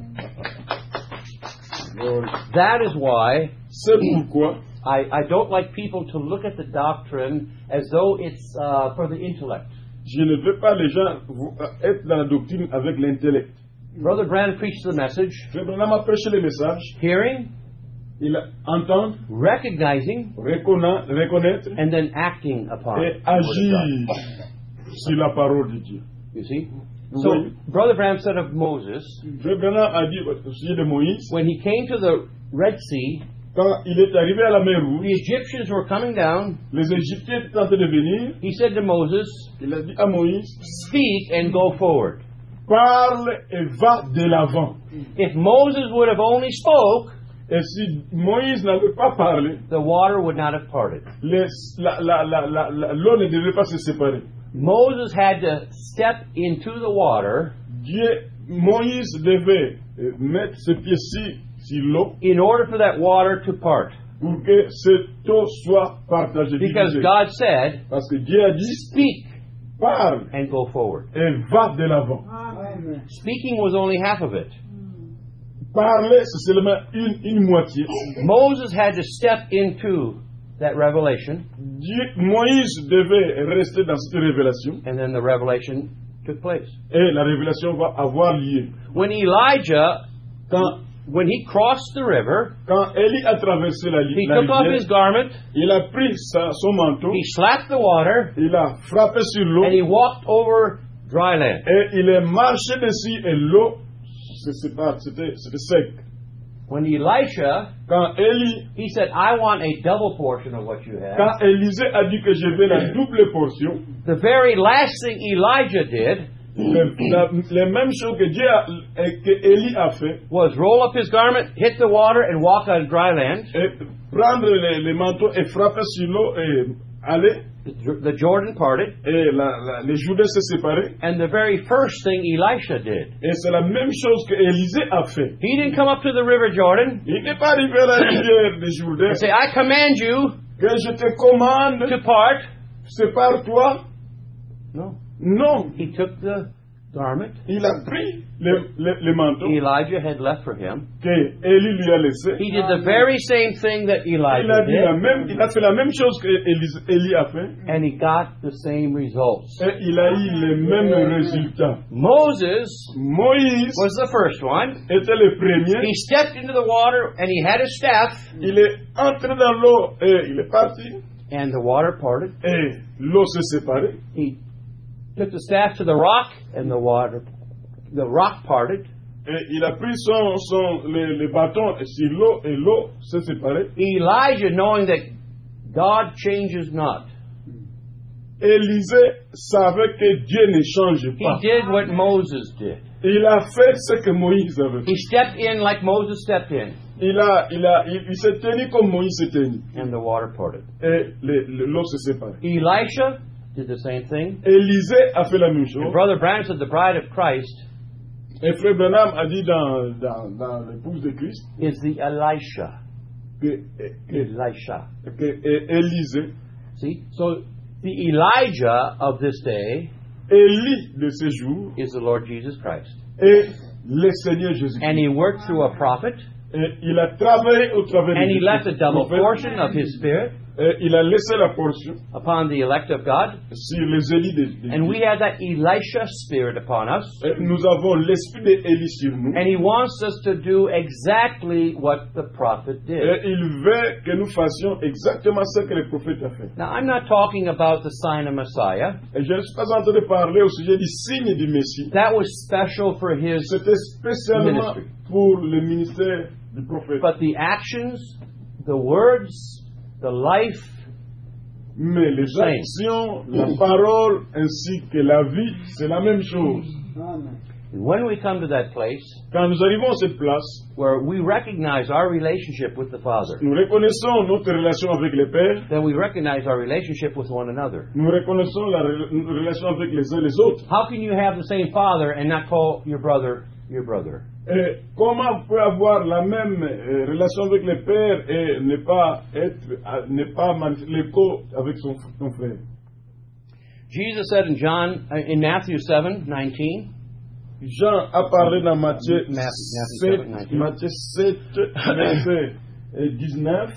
That is why C'est pourquoi I, I don't like people to look at the doctrine as though it's uh, for the intellect. je ne veux pas les gens vous- être dans la doctrine avec l'intellect. Brother Brand preached the message, Frère Branham a prêché le message, hearing, il a entendre, recognizing, reconna- reconnaître and then acting upon et the Word of agir God. sur la parole de Dieu. You see? Vous So, voyez? Brother Branham said of Moses, Frère Branham a dit au sujet de Moïse, when he came to the Red Sea, quand il est arrivé à la mer the Rouge, Egyptians were coming down. les Égyptiens étaient en train de venir, He said to Moses, il a dit à Moïse, speak and go forward. parle et va de l'avant. If Moses would have only spoke, Et si Moïse n'avait pas parlé, the water would not have parted. les- la- la- la- la- la- l'eau ne devait pas se séparer. Moses had to step into the water Dieu, Moïse devait euh, mettre ses pieds sur, sur l'eau in order for that water to part. pour que cette eau soit partagée. Because divisée. God said, Parce que Dieu a dit, speak parle and go forward. et va de l'avant. Speaking was only half of it. Parler, c'est seulement une, une moitié. Moses had to step into that revelation, Dieu, Moïse devait rester dans cette révélation and then the revelation took place. et la révélation va avoir lieu. When Elijah, Quand, when he crossed the river, quand Élie a traversé la, he li- la took off his rivière, garment, il a pris sa- son manteau, he slapped the water, il a frappé sur l'eau and he walked over dry land. et il est marché dessus et l'eau, c'est- c'est pas- c'était c'était sec. When Elisha, quand Élie, he said, I want a double portion of what you have. quand Élisée a dit que je veux la double portion, The very last thing Elijah did le- la- les mêmes choses que Dieu a, et que Élie a fait, was roll up his garment, hit the water, and walk on dry land, et prendre les, les manteaux et frapper sur l'eau et aller, the the Jordan parted, et la, la- les Jourdains se séparaient. and the very first thing Elisha did. Et c'est la même chose que Élisée a fait. He didn't come up to the river Jordan Il n'est pas arrivé à la rivière des Jourdains and say, I command you que je te commande, to part. sépare-toi. No. Non, He took the garment il a pris les, les, les manteaux Elijah had left for him. que Élie lui a laissés. He did the very same thing that Il a Elijah dit la did, même, il a fait la même chose que Élis- Élie a fait, and he got the same results. et il a eu les mêmes résultats. Moses Moïse was the first one. était le premier. He stepped into the water and he had his staff, Il est entré dans l'eau et il est parti, and the water parted. et l'eau s'est séparée. He took the staff to the rock, and the water, the rock parted. Et il a pris son, son, les, les bâtons sur l'eau et l'eau s'est séparée. Elijah, knowing that God changes not, Élisée savait que Dieu ne change he pas. did what Moses did. Il a fait ce que Moïse avait fait. He stepped in like Moses stepped in, Il a, il a, il, il s'est tenu comme Moïse s'est tenu. and the water parted. Et le- le- l'eau s'est séparée. Elisha did the same thing. Élisée a fait la même chose. And Brother Branham said the bride of Christ Et Frère Branham a dit dans, dans, dans l'épouse de Christ is the Elisha. que, que, Elisha. que Élisée, See? So the Elijah of this day Élie de ces jours, is the Lord Jesus Christ. est le Seigneur Jésus. And he worked through a prophet, Et il a travaillé au travers and he de left a double prophètes. portion of his spirit Et il a laissé la portion upon the elect of God. sur les élus de, de And Dieu. we have that Elisha spirit upon us. Et nous avons l'esprit d'Élie sur nous. And he wants us to do exactly what the prophet did. Et il veut que nous fassions exactement ce que le prophète a fait. Now, I'm not talking about the sign of Messiah. Et je ne suis pas en train de parler au sujet du signe du Messie. That was special for his, C'était spécialement Ministry. pour le ministère du prophète. but the actions, the words, the life, Mais les Same. actions, la parole ainsi que la vie, c'est la même chose. and when we come to that place Quand nous arrivons à cette place, where we recognize our relationship with the Father, nous reconnaissons notre relation avec le Père, then we recognize our relationship with one another. nous reconnaissons la re- notre relation avec les uns et les autres. How can you have the same Father and not call your brother your brother? Et comment vous pouvez avoir la même euh, relation avec le Père et ne pas être, à- ne pas manifester l'écho avec son, son frère? Jesus said in John, uh, in Matthew seven nineteen, Jean a parlé dans Matthieu Matthew- Matthew sept, seven, nineteen. Matthieu sept, verset euh, dix-neuf.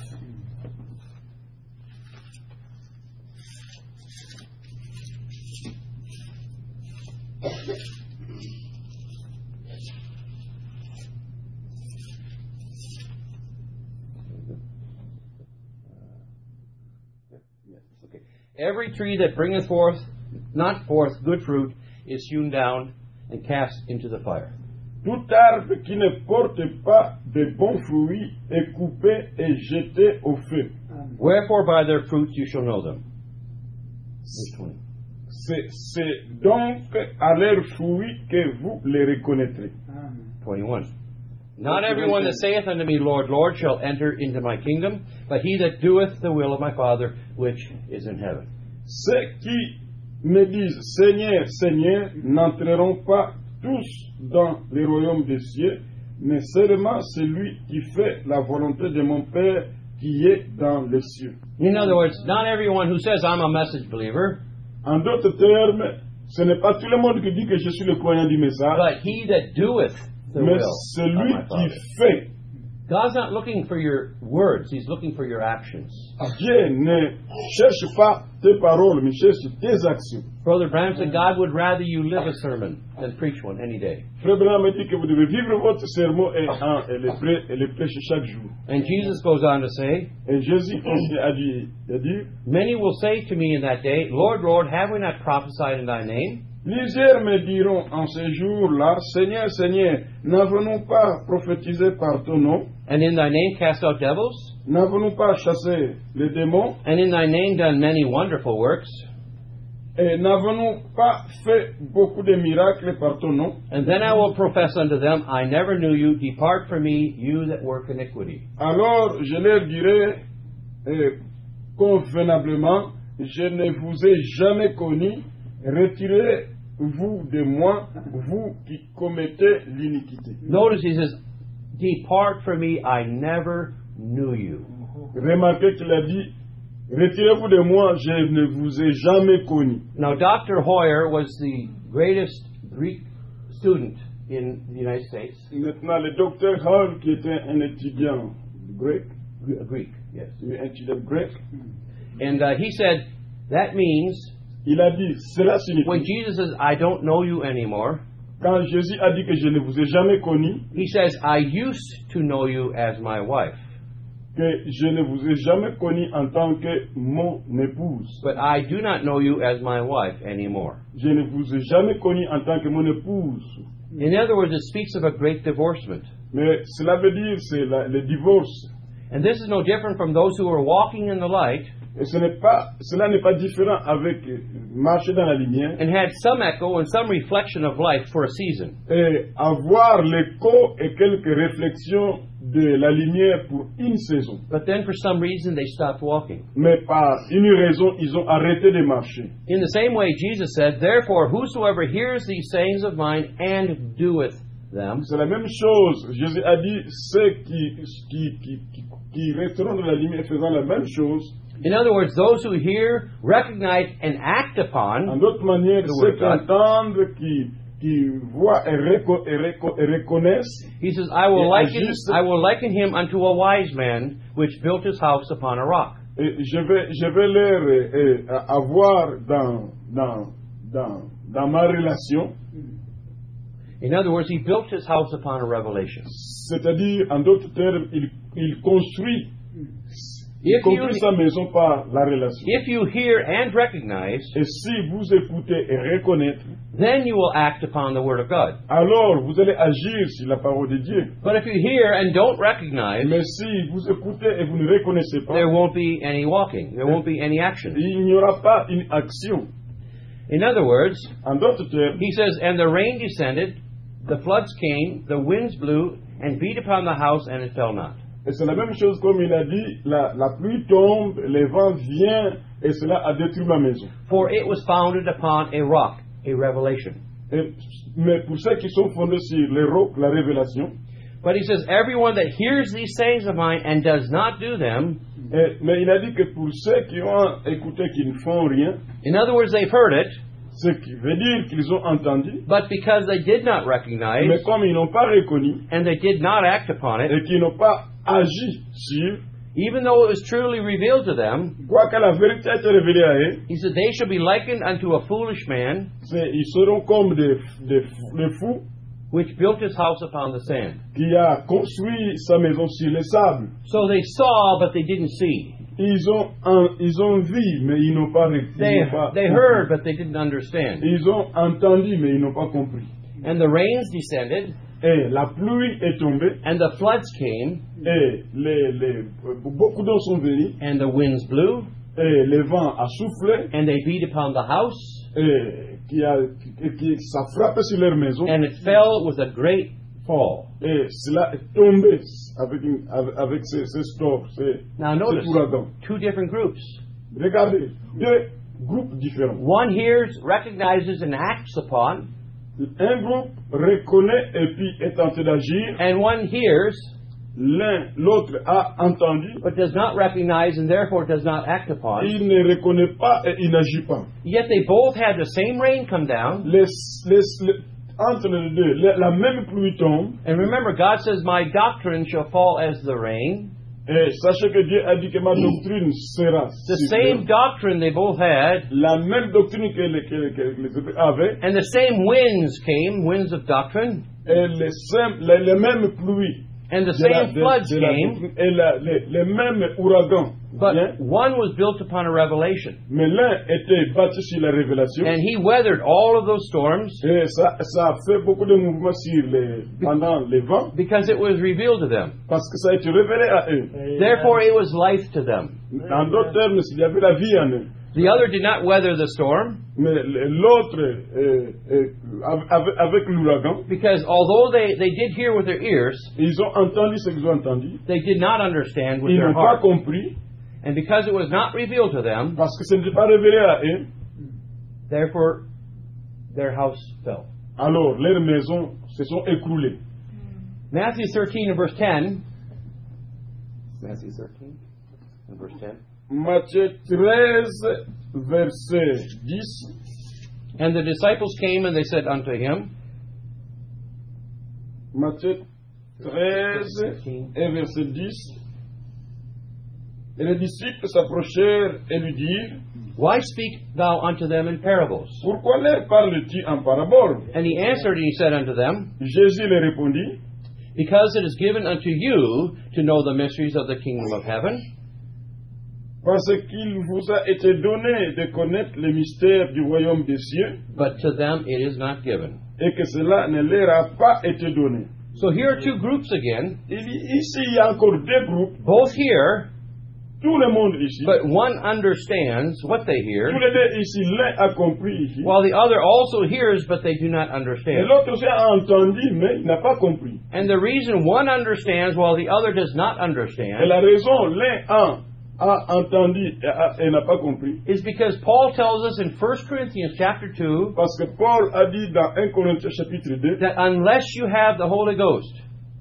okay. Every tree that bringeth forth not forth good fruit is hewn down and cast into the fire. Tout arbre qui ne porte pas de bons fruits est coupé et jeté au feu. Wherefore by their fruits you shall know them. Verse twenty. C'est, c'est donc à leurs fruits que vous les reconnaîtrez. twenty-one. Not everyone that saith unto me, Lord, Lord, shall enter into my kingdom, but he that doeth the will of my Father which is in heaven. Ceux qui me disent Seigneur, Seigneur, n'entreront pas tous dans le royaume des cieux, mais seulement celui qui fait la volonté de mon Père qui est dans les cieux. In other words, not everyone who says, I'm a message believer, En d'autres termes, ce n'est pas tout le monde qui dit que je suis le croyant du message, but he that doeth the mais will of celui my qui Father. fait. God's not looking for your words, he's looking for your actions. Dieu ne cherche pas tes paroles, mais cherche tes actions. Brother Branham said God would rather you live a sermon than preach one any day. Frère Branham me dit que vous devez vivre votre sermon et, en- et le prê- et le prêcher chaque jour. And Jesus goes on to say, Et Jésus continue à dire, à dire, Many will say to me in that day, Lord, Lord, have we not prophesied in thy name? plusieurs me diront en ce jour-là, Seigneur, Seigneur, n'avons-nous pas prophétisé par ton nom? And in thy name cast out devils? N'avons-nous pas chassé les démons? And in thy name done many wonderful works? Et n'avons-nous pas fait beaucoup de miracles par ton nom? And then I will profess unto them, I never knew you. Depart from me, you that work iniquity. Alors je leur dirai eh, convenablement, je ne vous ai jamais connu, retirez-vous de moi, vous qui commettez l'iniquité. Notice he says, depart from me, I never knew you. Remarquez qu'il a dit, retirez-vous de moi, je ne vous ai jamais connu. Now, Doctor Hoyer was the greatest Greek student in the United States. Maintenant, le docteur Hall, qui était un étudiant grec, Gre- Greek, yes. un étudiant grec, And uh, he said, that means, il a dit, cela when signifie, Jesus says, I don't know you anymore, quand Jésus a dit que je ne vous ai jamais connu, he says, I used to know you as my wife, que je ne vous ai jamais connu en tant que mon épouse. but I do not know you as my wife anymore. Je ne vous ai jamais connu en tant que mon épouse. In other words, it speaks of a great divorcement. Mais cela veut dire c'est la- le divorce. And this is no different from those who are walking in the light Et ce n'est pas, cela n'est pas différent avec euh, marcher dans la lumière and had some echo and some reflection of light for a season. et avoir l'écho et quelques réflexions de la lumière pour une saison. But then for some reason they stopped walking. Mais par une raison, ils ont arrêté de marcher. In the same way, Jesus said, therefore, whosoever hears these sayings of mine and doeth them, C'est la même chose. Jésus a dit, ceux qui, qui, qui, qui, qui resteront dans la lumière faisant la même chose. in other words, those who hear, recognize, and act En upon, d'autres manières, The ceux word qui of God. entendent, qui, qui voient et, reco- et reco- et reconnaissent, he says, I will Et liken, agissent. I will liken him unto a wise man which built his house upon a rock. et je vais, je vais leur euh, euh, avoir dans, dans, dans, dans ma relation, In other words, he built his house upon a revelation. c'est-à-dire, en d'autres termes, il, il construit, il If you, construit sa maison par la relation. if you hear and recognize, Et si vous écoutez et reconnaître, then you will act upon the Word of God. alors vous allez agir sur la parole de Dieu. But if you hear and don't recognize, Mais si vous écoutez et vous ne reconnaissez pas, there won't be any walking. There won't be any action. il n'y aura pas une action. In other words, En d'autres termes, he says, and the rain descended, the floods came, the winds blew, and beat upon the house, and it fell not. et c'est la même chose comme il a dit, la, la pluie tombe, les vents viennent, et cela a détruit ma maison. For it was founded upon a rock, a revelation. Et- mais pour ceux qui sont fondés sur les rocs, la révélation, But he says, everyone that hears these sayings of mine and does not do them, et- mais il a dit que pour ceux qui ont écouté, qui ne font rien, in other words, they've heard it, ce qui veut dire qu'ils ont entendu, but because they did not mais recognize comme ils n'ont pas reconnu, and they did not act upon it, et qu'ils n'ont pas agi sur, even though it was truly revealed to them, quoique la vérité a été révélée à eux, he said, they shall be likened unto a foolish man c'est- ils seront comme des, des, des fous which built his house upon the sand. qui a construit sa maison sur le sable. So they saw, but they didn't see. Ils ont, en- ils ont vu, mais ils n'ont pas, ré- ils They, n'ont pas they compris. heard, but they didn't understand. Ils ont entendu, mais ils n'ont pas compris. And the rains descended, Et la pluie est tombée, and the floods came, et les, les, beaucoup d'eau sont venus, and the winds blew, et le vent a soufflé, and they beat upon the house, et qui a, et qui, ça frappe sur leur maison, and it fell with a great fall. et cela est tombé avec, une, avec, avec ces, ces storms, ces, Now ces notice, ouragans. two different groups. Regardez, deux groupes différents. One hears, recognizes, and acts upon, Un groupe reconnaît et puis est tenté d'agir. and one hears, L'un, l'autre a entendu. but does not recognize and therefore does not act upon. Il ne reconnaît pas et il n'agit pas. Yet they both had the same rain come down. Les, les, les- entre les deux, la, la même pluie tombe. And remember, God says, my doctrine shall fall as the rain. Et sachez que Dieu a dit que ma doctrine sera The sur same eux. doctrine they both had, La même doctrine que les, que, les- que les Hébreux avaient. and the same winds came, winds of doctrine, Et les, sem- les, les mêmes pluies. and the de la- same de- floods de la came, doctrine, et la- les, les mêmes ouragans But bien, one was built upon a revelation. mais l'un était bâti sur la révélation. And he weathered all of those storms Et ça, ça a fait beaucoup de mouvements sur les, pendant les vents, because it was revealed to them. parce que ça a été révélé à eux. Therefore, it was life to them. En d'autres termes, il y avait la vie en eux. The other did not weather the storm Mais l'autre, euh, euh, avec, avec l'ouragan, because although they, they did hear with their ears, ils ont entendu ce qu'ils ont entendu. they did not understand with Ils their n'ont pas heart. compris, And because it was not revealed to them, parce que ce n'était pas révélé à eux. therefore their house fell. Alors, leurs maisons se sont écroulées. Matthew thirteen and verse ten. Matthew thirteen and verse ten. Matthieu treize, verset dix. And the disciples came and they said unto him, Matthieu treize et verset dix. Et les disciples s'approchèrent et lui dirent, Why speak thou unto them in parables? pourquoi leur parles-tu en parabole? And he answered and he said unto them, Jésus leur répondit, Because it is given unto you to know the mysteries of the kingdom of heaven, parce qu'il vous a été donné de connaître les mystères du royaume des cieux, but to them it is not given. et que cela ne leur a pas été donné. So here are two groups again, Il y- ici, il y a encore deux groupes, both here, tout le monde ici, but one understands what they tous hear, les deux ici, l'un a compris ici, while the other also hears, but they do not et understand. l'autre aussi a entendu, mais il n'a pas compris. And the reason one understands while the other does not Et understand la raison, l'un a, a entendu et, a- et n'a pas compris, is because Paul tells us in First Corinthians chapter two parce que Paul a dit dans un Corinthiens chapitre deux, that unless you have the Holy Ghost,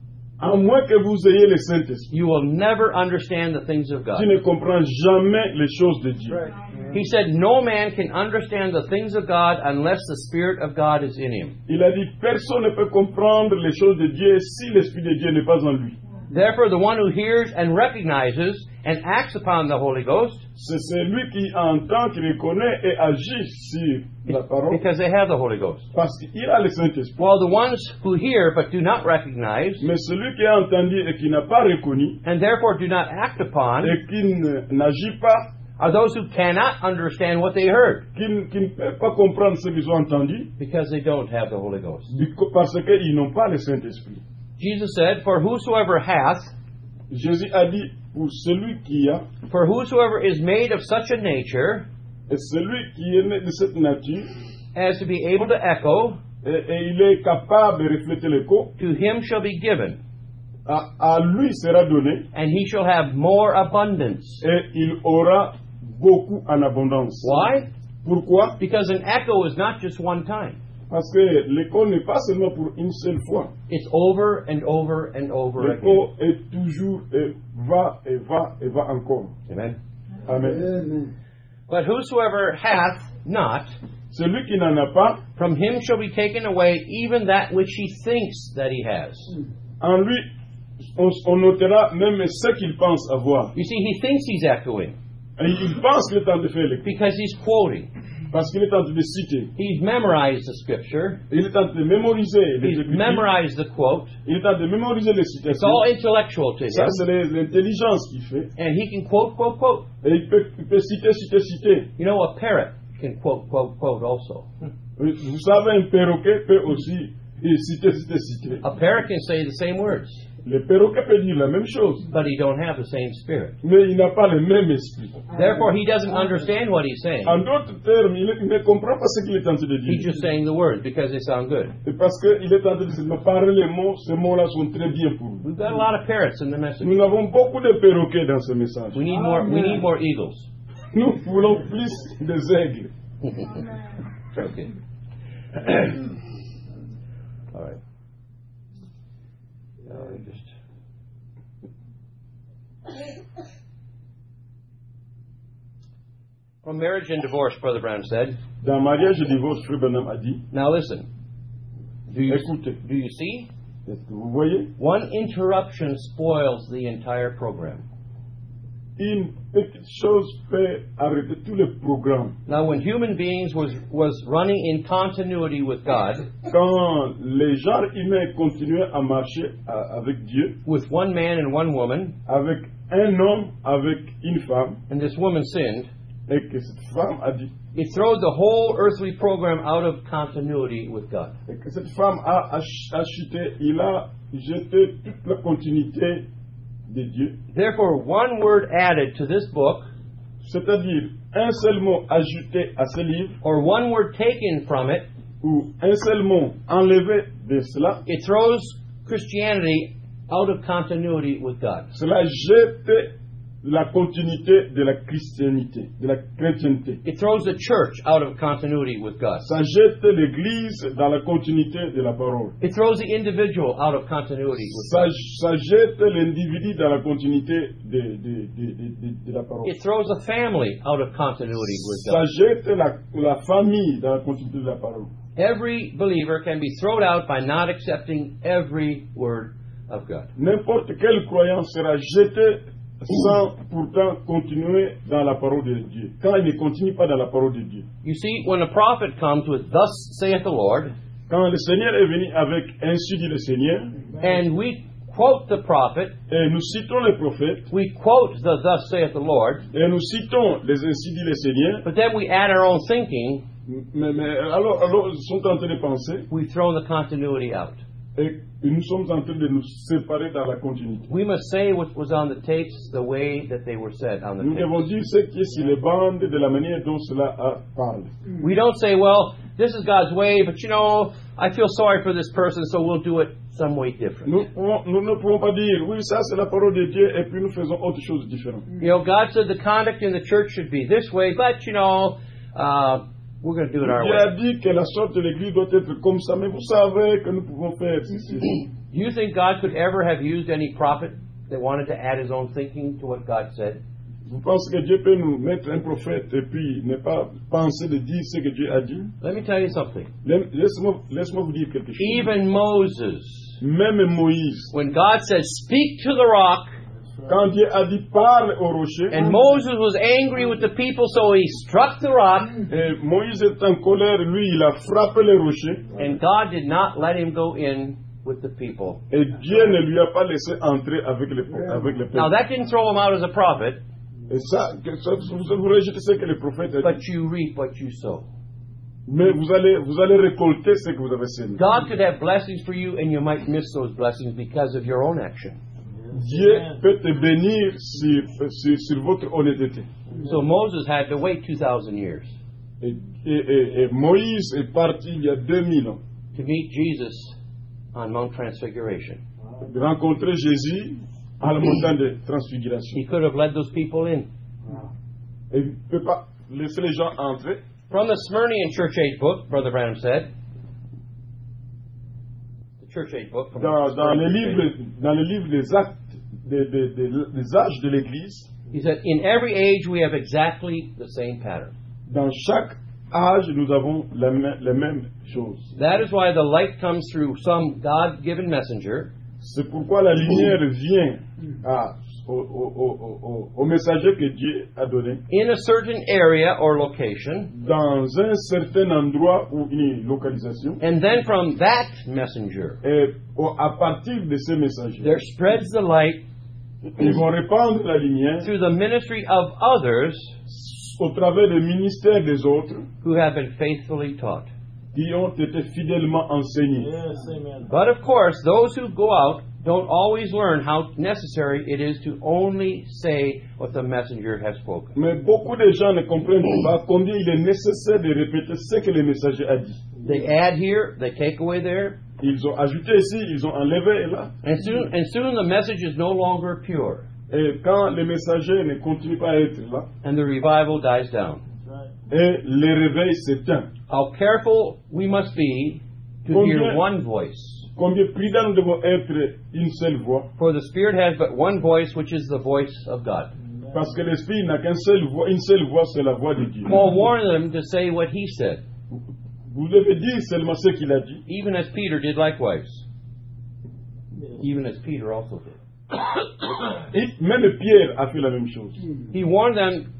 à moins que vous ayez le Saint-Esprit, you will never understand the things of God. tu ne comprends jamais les choses de Dieu. He said, No man can understand the things of God unless the Spirit of God is in him. Il a dit, personne ne peut comprendre les choses de Dieu si l'Esprit de Dieu n'est pas en lui. Therefore, the one who hears and recognizes and acts upon the Holy Ghost, C'est celui qui entend, qui reconnaît et agit sur la parole, because they have the Holy Ghost. parce qu'il a le Saint-Esprit. While the ones who hear but do not recognize, Mais celui qui a entendu et qui n'a pas reconnu, and therefore do not act upon, et qui ne- n'agit pas, are those who cannot understand what they heard, qui, ne- qui ne peut pas comprendre ce qu'ils ont entendu, because they don't have the Holy Ghost. parce qu'ils n'ont pas le Saint-Esprit. Jesus said, For whosoever hath, Jésus a dit, pour celui qui a, for whosoever is made of such a nature et celui qui est né de cette nature, as to be able to echo, et, et il est capable de refléter l'écho, to him shall be given, à, à lui sera donné, and he shall have more abundance. et il aura beaucoup en abondance. Why? Pourquoi? Because an echo is not just one time. Parce que l'écho n'est pas seulement pour une seule fois. It's over and over and over again. L'écho est toujours, et va, et va, et va encore. Amen. Amen. But whosoever hath not, Celui qui n'en a pas, from him shall be taken away even that which he thinks that he has. en lui, on, on notera même ce qu'il pense avoir. You see, he thinks he's echoing Et il pense qu'il est en train de faire l'écho. because he's quoting. Parce qu'il est en train de citer. He's memorized the scripture. Il est en train de mémoriser les He's écritures. memorized the quote. Il est en train de mémoriser les It's citations. all intellectual to Ça, him. c'est les- l'intelligence qu'il fait. And he can quote, quote, quote. Et il peut, il peut citer, citer, citer. You know, a parrot can quote, quote, quote also. Vous savez, un perroquet peut aussi citer, citer, citer. A parrot can say the same words, Le perroquet peut dire la même chose, but he don't have the same spirit. mais il n'a pas le même esprit. Therefore, he doesn't understand what he's saying. En d'autres termes, il, il ne comprend pas ce qu'il est en train de He's dire. just saying the words because they sound good. C'est parce qu'il est en train de me parler les mots, ces mots-là sont très bien pour lui. We've got a lot of parrots in the message. Nous avons beaucoup de perroquets dans ce message. We need more. We need more eagles. Nous voulons plus des aigles. Okay. All right. Now, let me just. On marriage and divorce, Brother Brown said. Dans mariage et divorce, Frère Branham a dit, Now listen. Do you écoutez, do you see? est-ce que vous voyez, One interruption spoils the entire program. une petite chose peut arrêter tout le programme. Now, when human beings was was running in continuity with God, Quand les genres humains continuaient à marcher à- avec Dieu, with one man and one woman, avec un homme avec une femme, and this woman sinned, et que cette femme a dit, it throws the whole earthly program out of continuity with God. et que cette femme a, a, a chuté, il a jeté toute la continuité de Dieu. Therefore, one word added to this book, C'est-à-dire, un seul mot ajouté à ce livre, or one word taken from it, ou un seul mot enlevé de cela, it throws Christianity out of continuity with God. cela jette la continuité de la christianité, de la chrétienté. It throws the church out of continuity with God. Ça jette l'Église dans la continuité de la parole. It throws the individual out of continuity with Ça, God. ça jette l'individu dans la continuité de, de, de, de, de, de la parole. It throws a family out of continuity with Ça God. jette la, la famille dans la continuité de la parole. Every believer can be thrown out by not accepting every word of God. N'importe quel croyant sera jeté sans pourtant continuer dans la parole de Dieu. Quand il ne continue pas dans la parole de Dieu. You see, when a prophet comes with, "Thus saith the Lord," Quand le Seigneur est venu avec ainsi dit le Seigneur, and we quote the prophet, et nous citons les prophètes, we quote the "Thus saith the Lord," et nous citons les ainsi dit le Seigneur, but then we add our own thinking, mais, mais alors, alors ils sont en train de penser, we've thrown the continuity out. et nous sommes en train de nous séparer dans la continuité. We must say what was on the tapes the way that they were said on the Nous devons tapes. dire ce qui est sur les bandes de la manière dont cela a parlé. We don't say, well, this is God's way, but you know, I feel sorry for this person, so we'll do it some way different. Nous, pouvons- nous ne pouvons pas dire, oui, ça c'est la parole de Dieu, et puis nous faisons autre chose différente. You know, God said the conduct in the church should be this way, but you know, uh, we're going to do it our Dieu way. a dit que la sorte de l'Église doit être comme ça, mais vous savez que nous pouvons faire ceci. Do you think God could ever have used any prophet that wanted to add his own thinking to what God said? Vous pensez que Dieu peut nous mettre un prophète et puis ne pas penser de dire ce que Dieu a dit? Let me tell you something. Laisse-moi laisse-moi vous dire quelque chose. Even Moses, Même Moïse, when God said, "Speak to the rock," quand Dieu a dit parle au rocher, and Moses was angry with the people, so he struck the rock, et Moïse est en colère, lui il a frappé le rocher, and God did not let him go in with the people. et Dieu ne lui a pas laissé entrer avec les, avec les Now peuples. that didn't throw him out as a prophet, Et ça, que ça, vous, vous rejetez ce que le prophète a dit, but you reap what you sow. mais vous allez, vous allez récolter ce que vous avez semé. God could have blessings for you, and you might miss those blessings because of your own action. Dieu peut te bénir sur, sur, sur votre honnêteté. So Moses had to wait two thousand years Et, et, et, et Moïse est parti il y a deux mille ans to meet Jesus on Mount Transfiguration. de rencontrer Jésus à la montagne de transfiguration. He could have led those people in. Et il ne peut pas laisser les gens entrer. From the Smyrnian Church Age book, Brother Branham said, the Church Age book, from Dans, the dans, les Smyrnian Church livres, dans les livres des actes, des, des, des, des âges de l'Église, Age, he said, in every age we have exactly the same pattern. dans chaque âge, nous avons la, même- les mêmes choses. That is why the light comes through some God-given messenger, C'est pourquoi la lumière vient à, au, au, au, au, au messager que Dieu a donné in a certain area or location, dans un certain endroit ou une localisation. and then from that messenger, Et au- à partir de ces messagers, there spreads the light ils vont répandre la lumière through the ministry of others au travers des ministères des autres who have been faithfully taught. qui ont été fidèlement enseignés. Yes, amen. But of course, those who go out don't always learn how necessary it is to only say what the messenger has spoken. Mais beaucoup de gens ne comprennent pas combien il est nécessaire de répéter ce que le messager a dit. They add here, they take away there, Ils ont ajouté ici, ils ont enlevé là. and soon, and soon the message is no longer pure, Et quand le messager ne continue pas à être là, and the revival dies down. That's right. et le réveil s'éteint. How careful we must be to Combien- hear one voice. Combien prudents nous devons être une seule voix, For the Spirit has but one voice, which is the voice of God. parce que l'Esprit n'a qu'une seule voix, une seule voix, c'est la voix de Dieu. Paul warned them to say what he said, Vous devez dire seulement ce qu'il a dit, even as Peter did likewise. Yes. Even as Peter also did. et même Pierre a fait la même chose. He warned them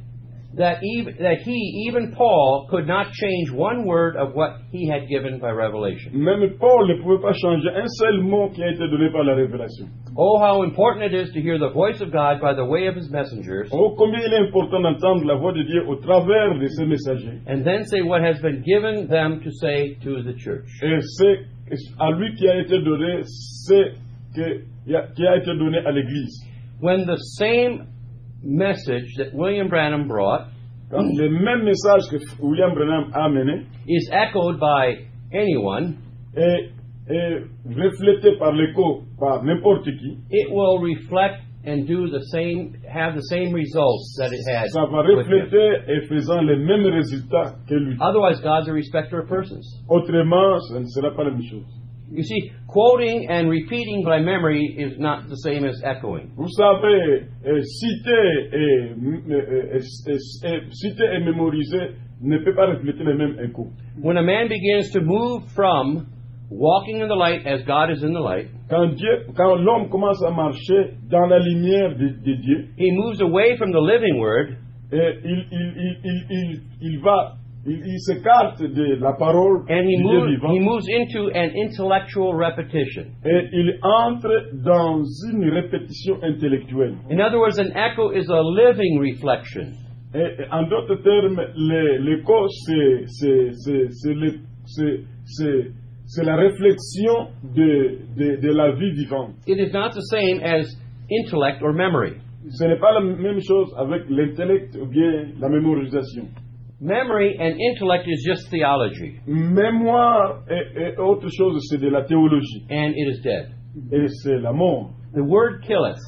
that even that he, even Paul, could not change one word of what he had given by revelation. Même Paul ne pouvait pas changer un seul mot qui a été donné par la révélation. Oh, how important it is to hear the voice of God by the way of his messengers, Oh, combien il est important d'entendre la voix de Dieu au travers de ses messagers. and then say what has been given them to say to the church. Et c'est à lui qui a été donné ce que- qui a été donné à l'Église. When the same message that William Branham brought Quand le même message que William Branham a amené is echoed by anyone, est, est reflété par l'écho par n'importe qui, it will reflect and do the same, have the same results that it had ça va with him. refléter et faisant les mêmes résultats que lui. Otherwise, God's a respecter of persons. Autrement, ce ne sera pas la même chose. You see, quoting and repeating by memory is not the same as echoing. Vous savez, euh, citer, et, euh, et, et, et- citer et mémoriser ne peut pas refléter les mêmes échos. When a man begins to move from walking in the light as God is in the light, Quand Dieu, quand l'homme commence à marcher dans la lumière de, de Dieu, he moves away from the living word et il, il, il, il, il, il va, il, il s'écarte de la parole and he du Dieu moves, vivant he moves into an intellectual repetition. et il entre dans une répétition intellectuelle. In other words, an echo is a living reflection. Et, et en d'autres termes, le- l'écho, c'est, c'est, c'est, c'est, le- c'est, c'est, c'est la réflexion de, de, de la vie vivante. It is not the same as intellect or memory. Ce n'est pas la même chose avec l'intellect ou bien la mémorisation. Memory and intellect is just theology, Mémoire et, et autre chose, c'est de la théologie. and it is dead. Et c'est la mort. The word killeth,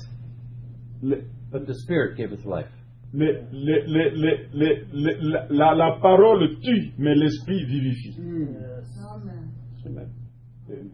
Le- but the Spirit giveth life. le- le- le- le- le- le- la, la, la parole tue, mais l'esprit vivifie. Amen. Amen.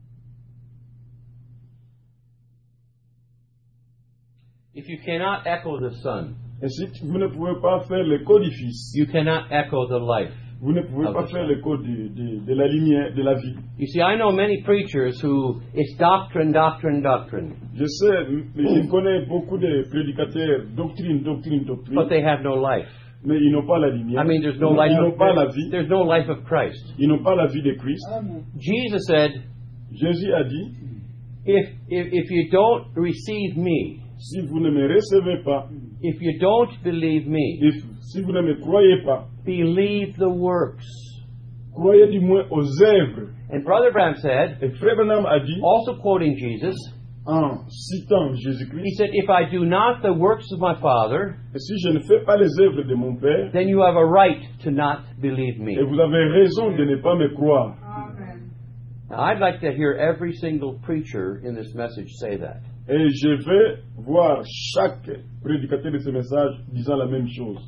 If you cannot echo the Son, Et si vous ne pouvez pas faire l'écho du Fils, you cannot echo the life. vous ne pouvez of pas the faire Son. l'écho de, de, de la lumière, de la vie. You see, I know many preachers who, it's doctrine, doctrine, doctrine, Je sais, m- je connais beaucoup de prédicateurs, doctrine, doctrine, doctrine, but they have no life. mais ils n'ont pas la lumière. I mean, there's no Ils life n'ont of, pas la vie. there's no life of Christ. Ils n'ont pas la vie de Christ. Jesus said, Jésus a dit, if, if, if you don't receive me, si vous ne me recevez pas, if you don't believe me, et si vous ne me croyez pas, believe the works. croyez du moins aux œuvres. And Brother Branham said, Et Frère Branham a dit, also quoting Jesus, en citant he Jésus-Christ, said, if I do not the works of my Father, si je ne fais pas les œuvres de mon Père, then you have a right to not believe me. et vous avez raison de ne pas me croire. Now, I'd like to hear every single preacher in this message say that. Et je vais voir chaque prédicateur de ce message disant la même chose.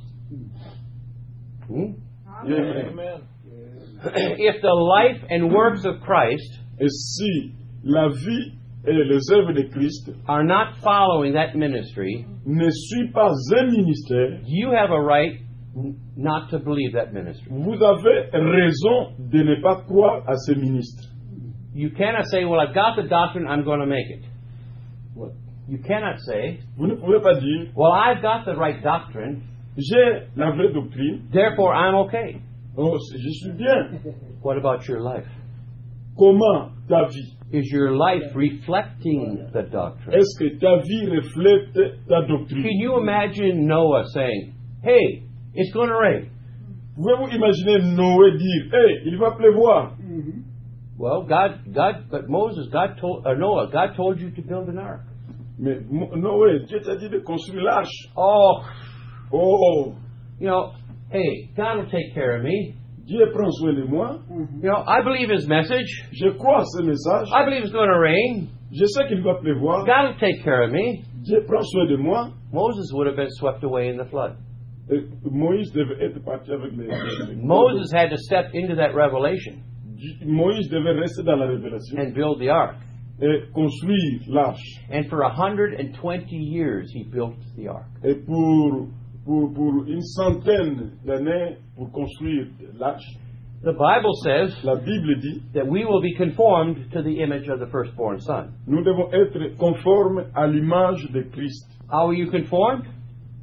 Hmm? Et, Amen. If the life and works of Christ et si la vie et les œuvres de Christ are not following that ministry, ne suivent pas un ministère, you have a right not to believe that ministry. vous avez raison de ne pas croire à ce ministre. You cannot say, well, I've got the doctrine, I'm going to make it. What? You cannot say, Vous ne pouvez pas dire, well, I've got the right doctrine, j'ai la vraie doctrine, therefore I'm okay. oh, je suis bien. What about your life? Comment ta vie? Is your life reflecting the doctrine? Est-ce que ta vie reflète ta doctrine? Can you imagine Noah saying, hey, it's going to rain? Pouvez-vous imaginer Noé dire, hey, il va pleuvoir? Well, God, God, but Moses, God told, or Noah, God told you to build an ark. Mais Mo- Noé, Dieu t'a dit de construire l'arche. Oh, Oh, you know, hey, God will take care of me. Dieu prend soin de moi. You know, I believe His message. Je crois à ce message. I believe it's going to rain. Je sais qu'il va pleuvoir. God will take care of me. Dieu prend soin de moi. Moses would have been swept away in the flood. Et Moïse devait être parti avec les... les- les- Moses had to step into that revelation Moïse devait rester dans la révélation and build the ark. et construire l'arche. And for one hundred twenty years, he built the ark. Et pour, pour, pour une centaine d'années, pour construire l'arche, The Bible says la Bible dit, that we will be conformed to the image of the firstborn son. nous devons être conformes à l'image de Christ. How are you conformed?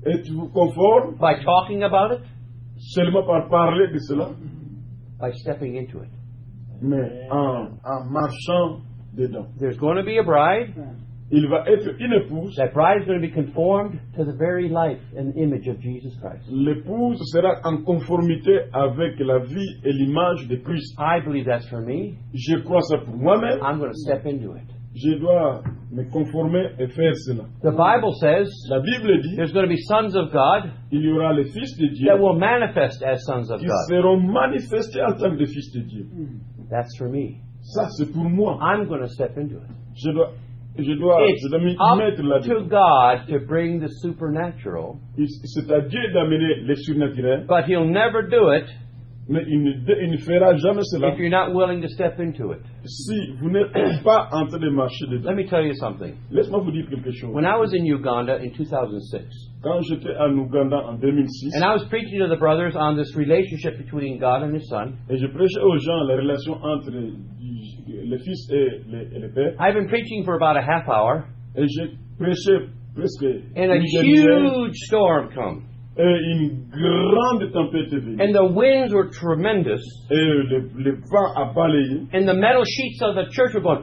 Êtes-vous conforme by talking about it? seulement par parler de cela, By stepping into it. mais en, en marchant dedans? There's going to be a bride. Il va être une épouse. That bride is going to be conformed to the very life and image of Jesus Christ. L'épouse sera en conformité avec la vie et l'image de Christ. I believe that's for me. Je crois ça pour moi-même. I'm going to step into it. Je dois me conformer et faire cela. The Bible says La Bible dit there's going to be sons of God il y aura les fils de Dieu that will manifest as sons of qui God. seront manifestés en tant que fils de Dieu. That's for me. Ça, c'est pour moi. I'm going to step into it. Je dois, je dois, je It's dois m'y up mettre to là-dedans. God to bring the supernatural, C'est à Dieu d'amener les surnaturels, but He'll never do it mais il ne, il ne fera jamais cela if you're not willing to step into it. si vous n'êtes pas en train de marcher dedans. Let me tell you something. Laisse-moi vous dire quelque chose. When I was in Uganda in two thousand six, Quand j'étais en Ouganda en deux mille six, and I was preaching to the brothers on this relationship between God and His Son, et je prêchais aux gens la relation entre le Fils et le, et le Père, I've been preaching for about a half hour, et j'ai prêché presque and a une demi-heure, huge storm comes. et une grande tempête est venue. And the winds were tremendous, Et le, le vent a balayé, and the metal sheets of the church were going,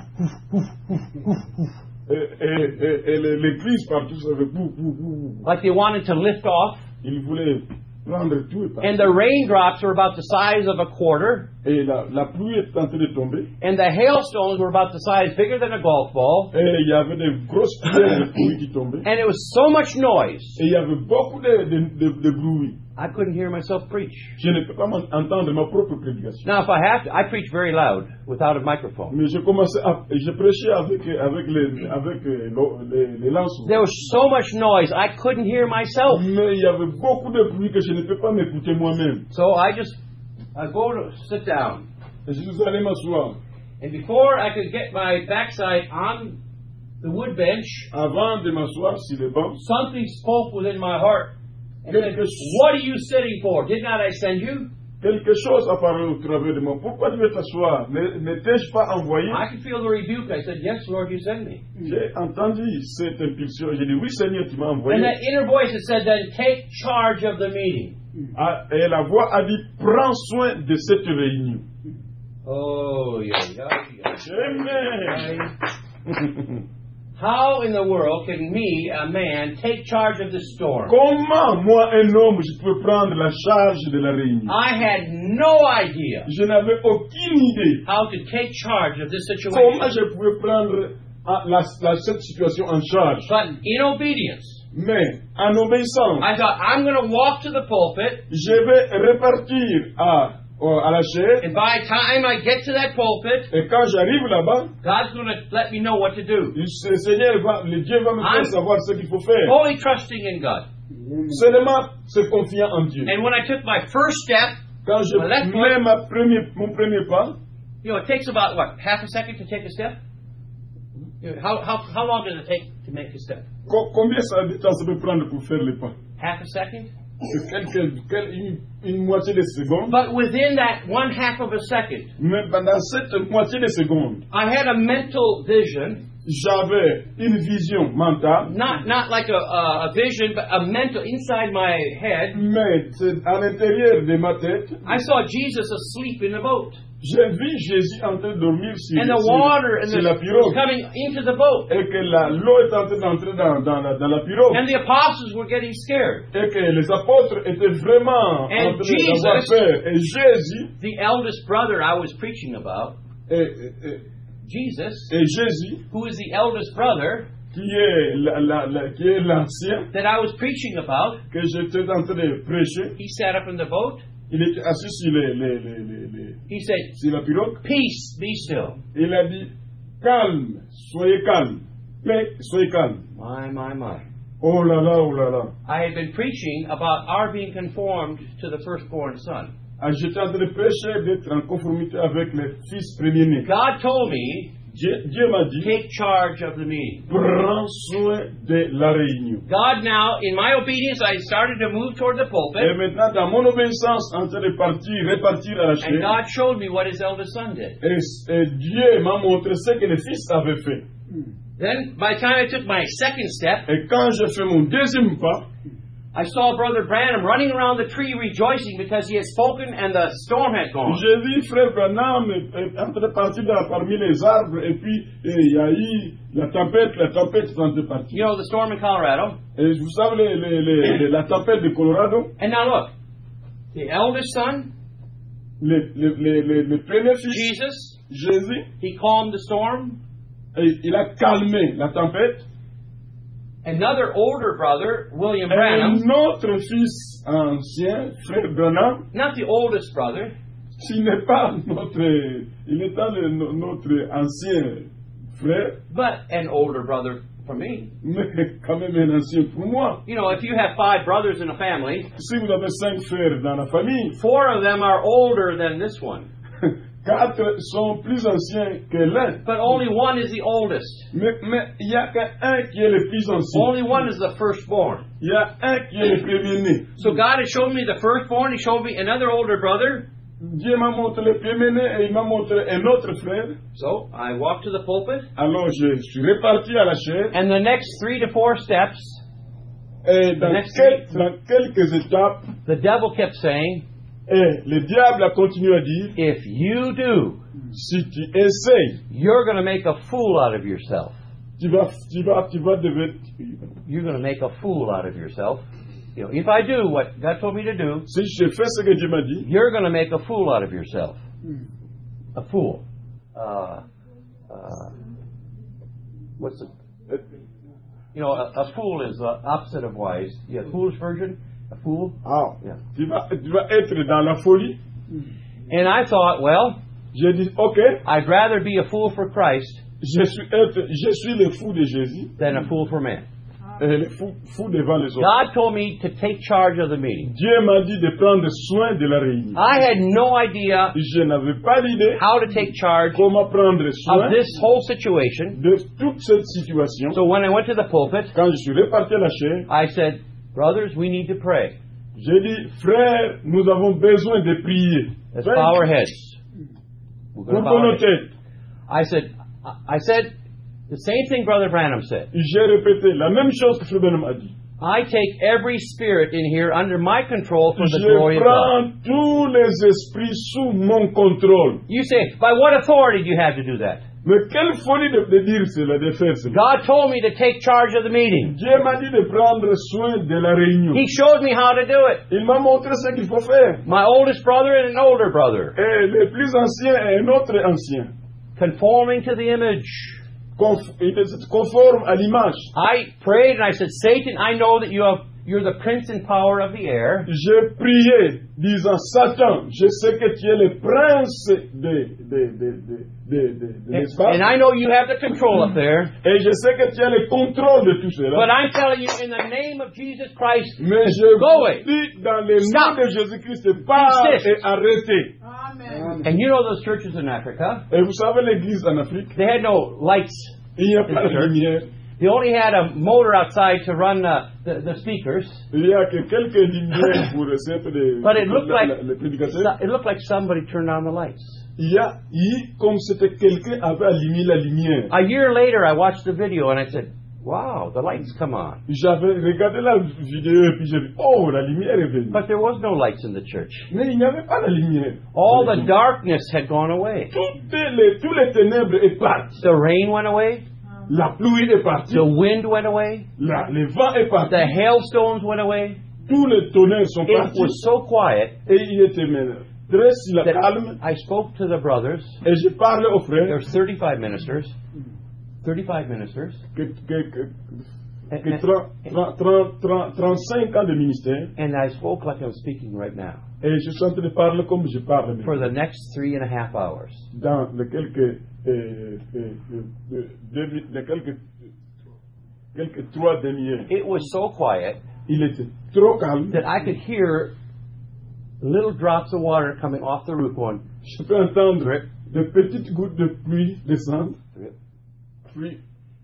et, et, et, et les- l'église partout ça fait bou, bou, bou. like they wanted to lift off, Ils voulaient prendre tout et partir. and the raindrops were about the size of a quarter, Et la, la pluie est en train de tomber. and the hailstones were about the size bigger than a golf ball, Et il y avait des grosses pierres de pluie qui tombaient. and it was so much noise, Et il y avait beaucoup de, de, de, de bruit. I couldn't hear myself preach. Je ne peux pas m'en- entendre ma propre prédication. Now, if I have to, I preach very loud without a microphone. Mais j'ai commencé à, et j'ai prêché avec, avec les, avec euh, l'eau- les, les lances. There was so much noise, I couldn't hear myself. Mais il y avait beaucoup de bruit que je ne peux pas m'écouter moi-même. So I just, I go to sit down. Et je suis allé m'asseoir. And before I could get my backside on the wood bench, Avant de m'asseoir sur le banc, something spoke within my heart and said, "What are you sitting for? Did not I send you?" quelque chose a parlé au travers de moi. Pourquoi tu veux t'asseoir? Ne- Ne t'ai-je pas envoyé? I could feel the rebuke. I said, "Yes, Lord, you sent me." J'ai entendu cette impulsion. J'ai dit, oui Seigneur, tu m'as And envoyé. that inner voice that said, "Then take charge of the meeting." Ah, et la voix a dit, prends soin de cette réunion. Oh, yeah, yeah, yeah. Amen. How in the world can me, a man, take charge of the storm? Comment, moi, un homme, je peux prendre la charge de la réunion? I had no idea Je n'avais aucune idée how to take charge of this comment situation. je pouvais prendre ah, la, la- cette situation en charge. But in obedience, Mais, en obéissant, I thought, I'm going to walk to the pulpit, je vais repartir à, au- à la chaire. and by the time I get to that pulpit, Et quand j'arrive là-bas, God's going to let me know what to do. le Seigneur va, le Dieu va me I'm- faire savoir ce qu'il faut faire. Fully trusting in God. Seulement se confiant en Dieu. And when I took my first step, Quand je Well, that's mets ma premier, mon premier pas, you know, it takes about, what, half a second to take a step? You know, How, how, how long does it take to make a step? co- combien ça de temps ça peut prendre pour faire le pas? Half a second? Quelques, quel- une, une moitié de seconde. But within that one half of a second, Mais pendant cette moitié de seconde, I had a mental vision, j'avais une vision mentale, not not like a, a, a vision, but a mental inside my head. mais c'est à l'intérieur de ma tête, I saw Jesus asleep in the boat, j'ai vu Jésus en train de dormir sur, and the sur- water and sur the la was pirogue, coming into the boat, et que la- l'eau est en train d'entrer dans, dans, la, dans la pirogue, and the apostles were getting scared. et que les apôtres étaient vraiment And en train d'avoir Jesus- peur. Et Jésus, The eldest brother I was preaching about, et, et- et- Jesus, et Jésus, who is the eldest brother qui est la- la- la- qui est l'ancien, that I was preaching about, que j'étais en train de prêcher, he sat up in the boat. il était assis sur, les, les, les, les, les- He said, sur la pirogue. "Peace, be still." Il a dit, calme, soyez calme, paix, soyez calme. My, my, my. Oh là là, oh là là. I had been preaching about our being conformed to the firstborn son. Ah, j'étais en train de prêcher d'être en conformité avec les fils premiers-nés. God told me, Dieu, Dieu m'a dit, take charge of the meeting. prends soin de la réunion. God now, in my obedience, I started to move toward the Et pulpit, maintenant, dans mon obéissance, en train de partir, repartir à la and chair, God showed me what his eldest son did. et, et Dieu m'a montré ce que le fils avait fait. Then, by the time I took my second step, Et quand j'ai fait mon deuxième pas, I saw Brother Branham running around the tree rejoicing because he had spoken and the storm had gone. J'ai vu Frère Branham euh, en train de partir dans- parmi les arbres et puis euh, il y a eu la tempête, la tempête est en train de partir. You know, the storm in Colorado. Et vous savez, les- les- les- les- la tempête de Colorado, And now look, the eldest son, le, le, le, le, le premier fils, Jesus, Jésus, he calmed the storm. et il a calmé la tempête. Another older brother, William Et Branham, un autre fils ancien, Frère Branham, not the oldest brother, qui n'est pas notre, il n'est pas le- no- notre ancien frère, but an older brother for me. mais quand même un ancien pour moi. You know, if you have five brothers in a family, Si vous avez cinq frères dans la famille, four of them are older than this one, quatre sont plus anciens que l'un. but only one is the oldest. Mais mais il y a qu'un qui est le plus ancien. Only one is the firstborn. Il y a un qui est le premier-né. So God has shown me the firstborn. He showed me another older brother. Dieu m'a montré le premier-né et il m'a montré un autre frère. So I walked to the pulpit, Alors je suis reparti à la chaire and the next three to four steps, et dans, Next quel- dans quelques étapes, the devil kept saying, et le diable a continué à dire, if you do, si tu essayes, you're going to make a fool out of yourself. tu vas, tu vas, tu vas devenir, You're going to make a fool out of yourself. You know, if I do what God told me to do, si je fais ce que Dieu m'a dit, you're going to make a fool out of yourself. A fool. Uh, uh, what's the, euh, you know, a, a fool is the opposite of wise. Yeah, foolish version, a fool. ah, Yeah. tu vas, tu vas être dans la folie. And I thought, well, J'ai dit, ok, I'd rather be a fool for Christ je suis, être, je suis le fou de Jésus, than a fool for man. et le fou, fou devant les autres. God told me to take charge of the meeting. Dieu m'a dit de prendre soin de la réunion. I had no idea Je n'avais pas l'idée how to take charge comment prendre soin of this whole situation. de toute cette situation. So when I went to the pulpit, Quand je suis reparti à la chaire, I said, brothers, we need to pray. j'ai dit, frère, nous avons besoin de prier. Let's bow our heads. We're going to bow Courbons our nos heads. têtes. I said, I said the same thing Brother Branham said. J'ai répété la même chose que Frère Branham a dit. I take every spirit in here under my control for the Je glory of God. prends tous les esprits sous mon contrôle. You say, by what authority do you have to do that? Mais quelle folie de, de dire cela, de faire cela. God told me to take charge of the meeting. Dieu m'a dit de prendre soin de la réunion. He showed me how to do it. Il m'a montré ce qu'il faut faire. My oldest brother and an older brother, Et le plus ancien et un autre ancien. conforming to the image. Conf- il est conforme à l'image. I prayed and I said, Satan, I know that you have, you're the prince and power of the air. J'ai prié, disant, Satan, je sais que tu es le prince de, de, de, de, de, de, de l'espace. And I know you have the control up there. Et je sais que tu as le contrôle de tout But cela. I'm telling you, in the name of Jesus Christ, Mais je go away. vous dis, dans le Stop. nom de Jésus-Christ, pars Desist. et arrêtez. And you know those churches in Africa, Et vous savez, l'église en Afrique, they had no lights. il n'y a pas de lumière. They only had a motor outside to run uh, the, the speakers. Il y a que quelques lumières pour cette de, But it looked la- like la- les prédicateurs. it looked like somebody turned on the lights. Il y a eu comme c'était quelqu'un avait allumé la lumière. A year later, I watched the video and I said, wow, the lights come on. J'avais regardé la vidéo et puis j'ai dit, oh, la lumière est venue. But there was no lights in the church. Mais il n'y avait pas la lumière. All the darkness had gone away. Toutes les, tous les ténèbres est parti. The rain went away. La pluie est partie. The wind went away. La, le vent est parti. The hailstones went away. Tous les tonnerres sont It partis. was so quiet Et il était maintenant très si that calme. I spoke to the brothers. Et je parlais aux frères There's thirty-five ministers. thirty-five ministers. que, que, que, And, que and, trente, trente, trente, trente, trente-cinq ans de ministère. and I spoke like I'm speaking right now Et je suis en train de parler comme je parle for maintenant. the next three and a half hours. Dans les quelques, euh, euh, euh, euh, deux, les quelques, quelques trois demi-heures. It was so quiet Il était trop calme. that I could hear little drops of water coming off the roof going, Je peux entendre drip, de petites gouttes de pluie descendre. drip. Puis,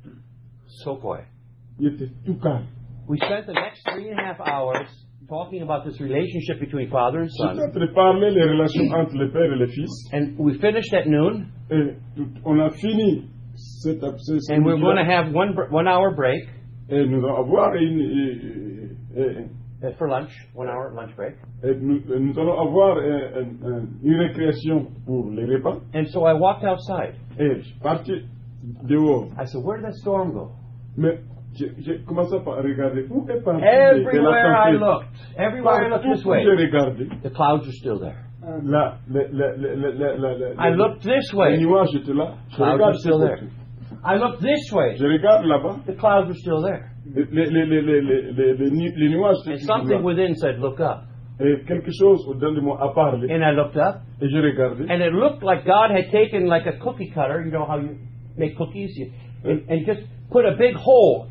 So quiet. il était tout calme. We spent the next three and a half hours talking about this relationship between father and Je suis en son. train de parler les relations entre le père et le fils. And we finished at noon, Et tout- on a fini cette cette- and we're going to cette- have one br- one hour break. Et nous allons avoir une, euh, euh, uh, for lunch, one hour lunch break. Et nous, nous allons avoir un- un- un- une récréation pour les repas. And so I walked outside. Et je suis parti dehors. I said, where did that storm go? Mais j'ai j'ai commencé par regarder où est parti de Everywhere I la tempête. looked, everywhere I looked Partout this où way, j'ai regardé, the clouds are still there. là, le- le- le- le- le- le- le- I looked this les way, nuages étaient là. Je clouds are regarde still ce there. côté. I looked this way, Je regarde là-bas. the clouds are still there. Les, les, les, les, les, les, les, les nu- les nuages And étaient something là. within said, look up. Et quelque chose au-dedans de moi a parlé. And I looked up, Et je regardais. and it looked like God had taken like a cookie cutter, you know how you make cookies, you, and, and just put a big hole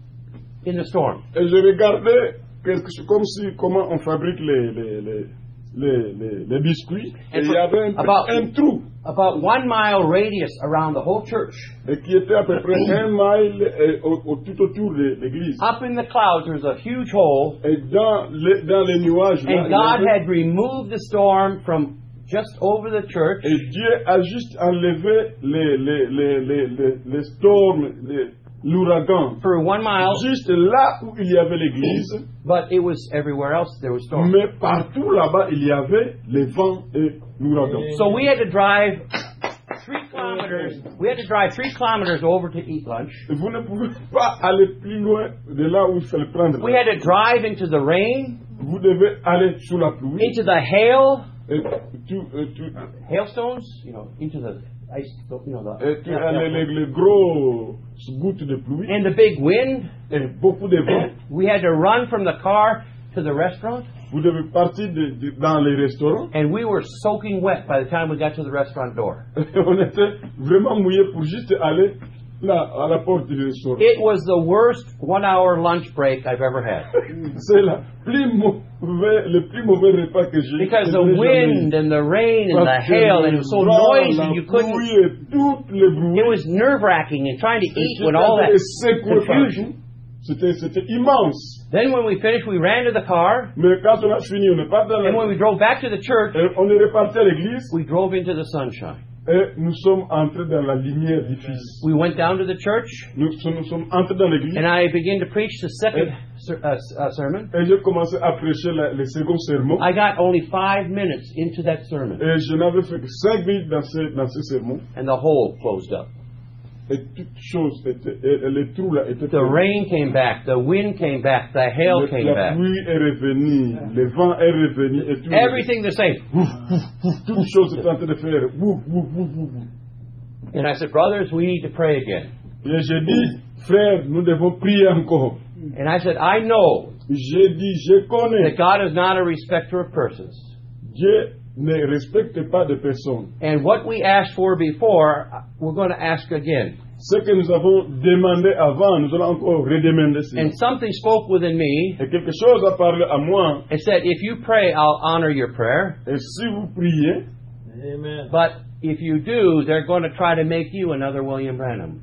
in the storm. Et je regardais quelque chose, comme si, comment on fabrique les, les, les, les, les, les biscuits. Et And il y avait un, about- un trou. About one mile radius around the whole church. Et qui était à peu près un mile euh, au, au- tout autour de l'église. Up in the clouds, there's a huge hole, Et dans les, dans les nuages, là, and il y God avait- had removed the storm from just over the church, et Dieu a juste enlevé les, les, les, les, les, les storms, les- l'ouragan. for one mile, Juste là où il y avait l'église, but it was everywhere else there was storm. mais partout là-bas, il y avait les vents et l'ouragan. So we had to drive three kilometers. We had to drive three kilometers over to eat lunch. Vous ne pouvez pas aller plus loin de là où il fallait prendre. We had to drive into the rain, Vous devez aller sous la pluie. into the hail, Et tout, et tout, hailstones, you know, into the ice, you know, the et tout, les, les, les gros gouttes de pluie. and the big wind. Et beaucoup de vent. We had to run from the car to the restaurant, Vous devez partir de, de- dans les restaurants. and we were soaking wet by the time we got to the restaurant door. On était vraiment mouillés pour juste aller là, à la porte du restaurant. It was the worst one-hour lunch break I've ever had C'est la plus mauvais, le plus mauvais repas que j'ai because que the j'ai jamais eu. wind and the rain and the Parce que hail, le and it was so vent, noisy la you couldn't. pluie et tout le bruit. It was nerve-wracking and trying to Et eat tu with all that avais secoué confusion. partout. C'était, c'était immense. Then when we finished, we ran to the car, Mais quand on a fini, on est parti dans la... and when we drove back to the church, et on est reparti à l'église we drove into the sunshine. et nous sommes entrés dans la lumière du Fils. We went down to the church, Nous, sommes- nous sommes entrés dans l'église and I began to preach the second ser- uh, s- uh, sermon. et j'ai commencé à prêcher la- le second sermon. I got only five minutes into that sermon, Et je n'avais fait que cinq minutes dans ce, dans ce sermon. and the hole closed up. Et toutes choses étaient, et, et les trous là étaient The rain came back, the wind came back, the hail Le- came La back. pluie est revenue, le vent est revenu et tout. Everything the same. Toutes choses étaient en train de faire. Wouf, wouf, wouf, wouf, wouf. And I said, brothers, we need to pray again. Et j'ai dit, frère, nous devons prier encore. And I said, I know J'ai dit, je connais. that God is not a respecter of persons. Dieu ne respecte pas de personnes. And what we asked for before, we're going to ask again. Ce que nous avons demandé avant, nous allons encore redemander cela. And something spoke within me Et quelque chose a parlé à moi. and said, if you pray, I'll honor your prayer. Et si vous priez, Amen. But if you do, they're going to try to make you another William Branham.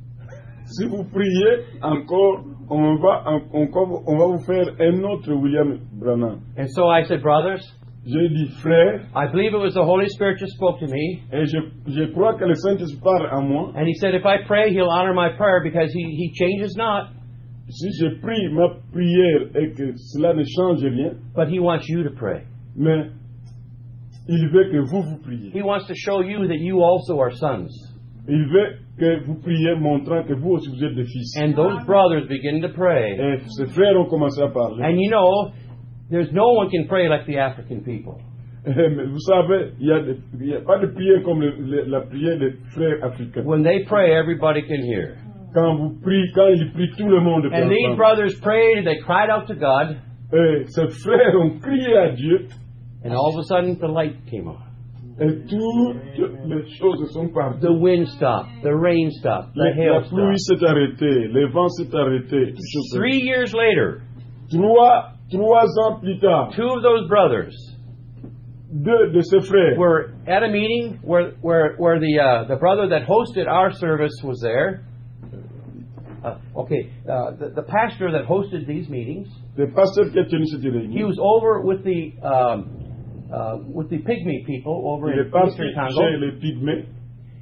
si vous priez encore, on va, encore, on va vous faire un autre William Branham. And so I said, brothers, J'ai dit, frère, I believe it was the Holy Spirit just spoke to me. et je, je crois que le Saint-Esprit parle à moi. And he said, if I pray, he'll honor my prayer because he, he changes not. Si je prie ma prière et que cela ne change rien, But he wants you to pray. mais il veut que vous vous priez. He wants to show you that you also are sons. Il veut que vous priez montrant que vous aussi vous êtes des fils. And those brothers begin to pray. Et ses frères ont commencé à parler. And you know, there's no one can pray like the African people. Eh, mais vous savez, il n'y a, a pas de prière comme le, le, la prière des frères africains. When they pray, everybody can hear. Quand vous priez, quand ils prient, tout le monde peut And these entendre. brothers prayed and they cried out to God. Et ses frères ont crié à Dieu And all of a sudden, the light came on. et toutes les choses sont parties. The wind stopped. The rain stopped. The La, hail la pluie stopped. s'est arrêtée, le vent s'est arrêté. toutes choses. Three years later, Trois, trois ans plus tard, two of those brothers deux de ses frères were at a meeting where, where, where the, uh, the brother that hosted our service was there. Uh, okay, uh, the, the pastor that hosted these meetings, le pasteur qui a tenu cette he réunion, was over with the um, uh, with the pygmy people over il in est parti eastern chez Congo, les pygmées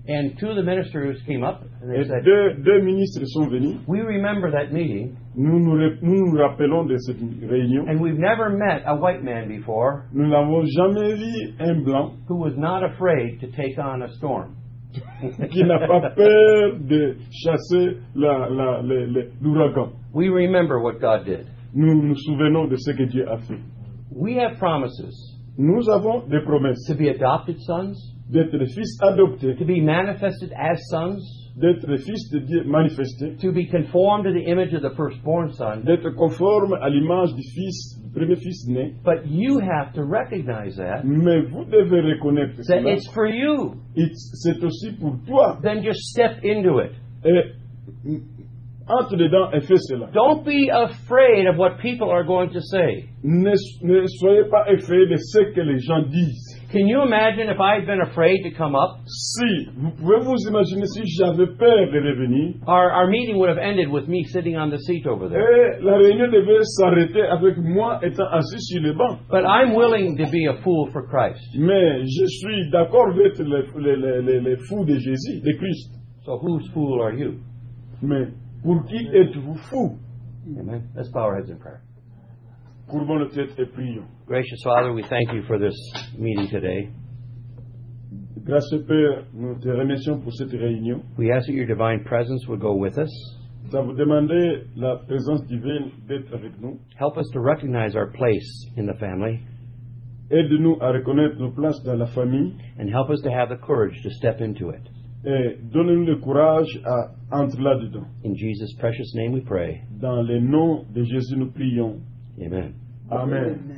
And two of the ministers came up and they Et said, deux, deux ministres sont venus. we remember that meeting, Nous nous, ré- nous nous rappelons de cette réunion. and we've never met a white man before Nous n'avons jamais vu un blanc who was not afraid to take on a storm. qui n'a pas peur de chasser la- la- le- le- l'ouragan. We remember what God did. Nous nous souvenons de ce que Dieu a fait. We have promises Nous avons des promesses to be adopted sons, d'être fils adoptés, to be manifested as sons, d'être fils de Dieu manifestés, to be conformed to the image of the firstborn son. d'être conforme à l'image du fils, du premier fils né. But you have to recognize that, Mais vous devez reconnaître that cela. it's for you. It's- C'est aussi pour toi. Then just step into it. Et mm, entre dedans et fais cela. Don't be afraid of what people are going to say. Ne, ne soyez pas effrayés de ce que les gens disent. Can you imagine if I had been afraid to come up? Si, vous pouvez vous imaginer si j'avais peur de revenir, Our, our meeting would have ended with me sitting on the seat over there. et la réunion devait s'arrêter avec moi étant assis sur le banc. But I'm willing to be a fool for Christ. Mais je suis d'accord d'être le, le, le, le, le fou de Jésus, de Christ. So whose fool are you? Mais pour qui êtes-vous fou? Amen. Let's bow our heads in prayer. Courbons nos têtes et prions. Gracious Father, we thank you for this meeting today. Gracieux Père, nous te remercions pour cette réunion. We ask that your divine presence would go with us. Ça vous demandait la présence divine d'être avec nous. Help us to recognize our place in the family, Aide-nous à reconnaître nos places dans la famille and help us to have the courage to step into it. et donne-nous le courage à entrer là-dedans. In Jesus' precious name we pray. Dans le nom de Jésus, nous prions. Amen. Amen.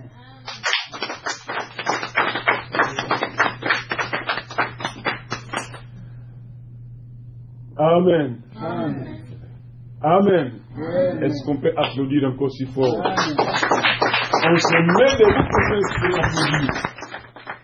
Amen. Amen. Amen. Amen. Est-ce qu'on peut applaudir encore si fort? On se met debout pour applaudir.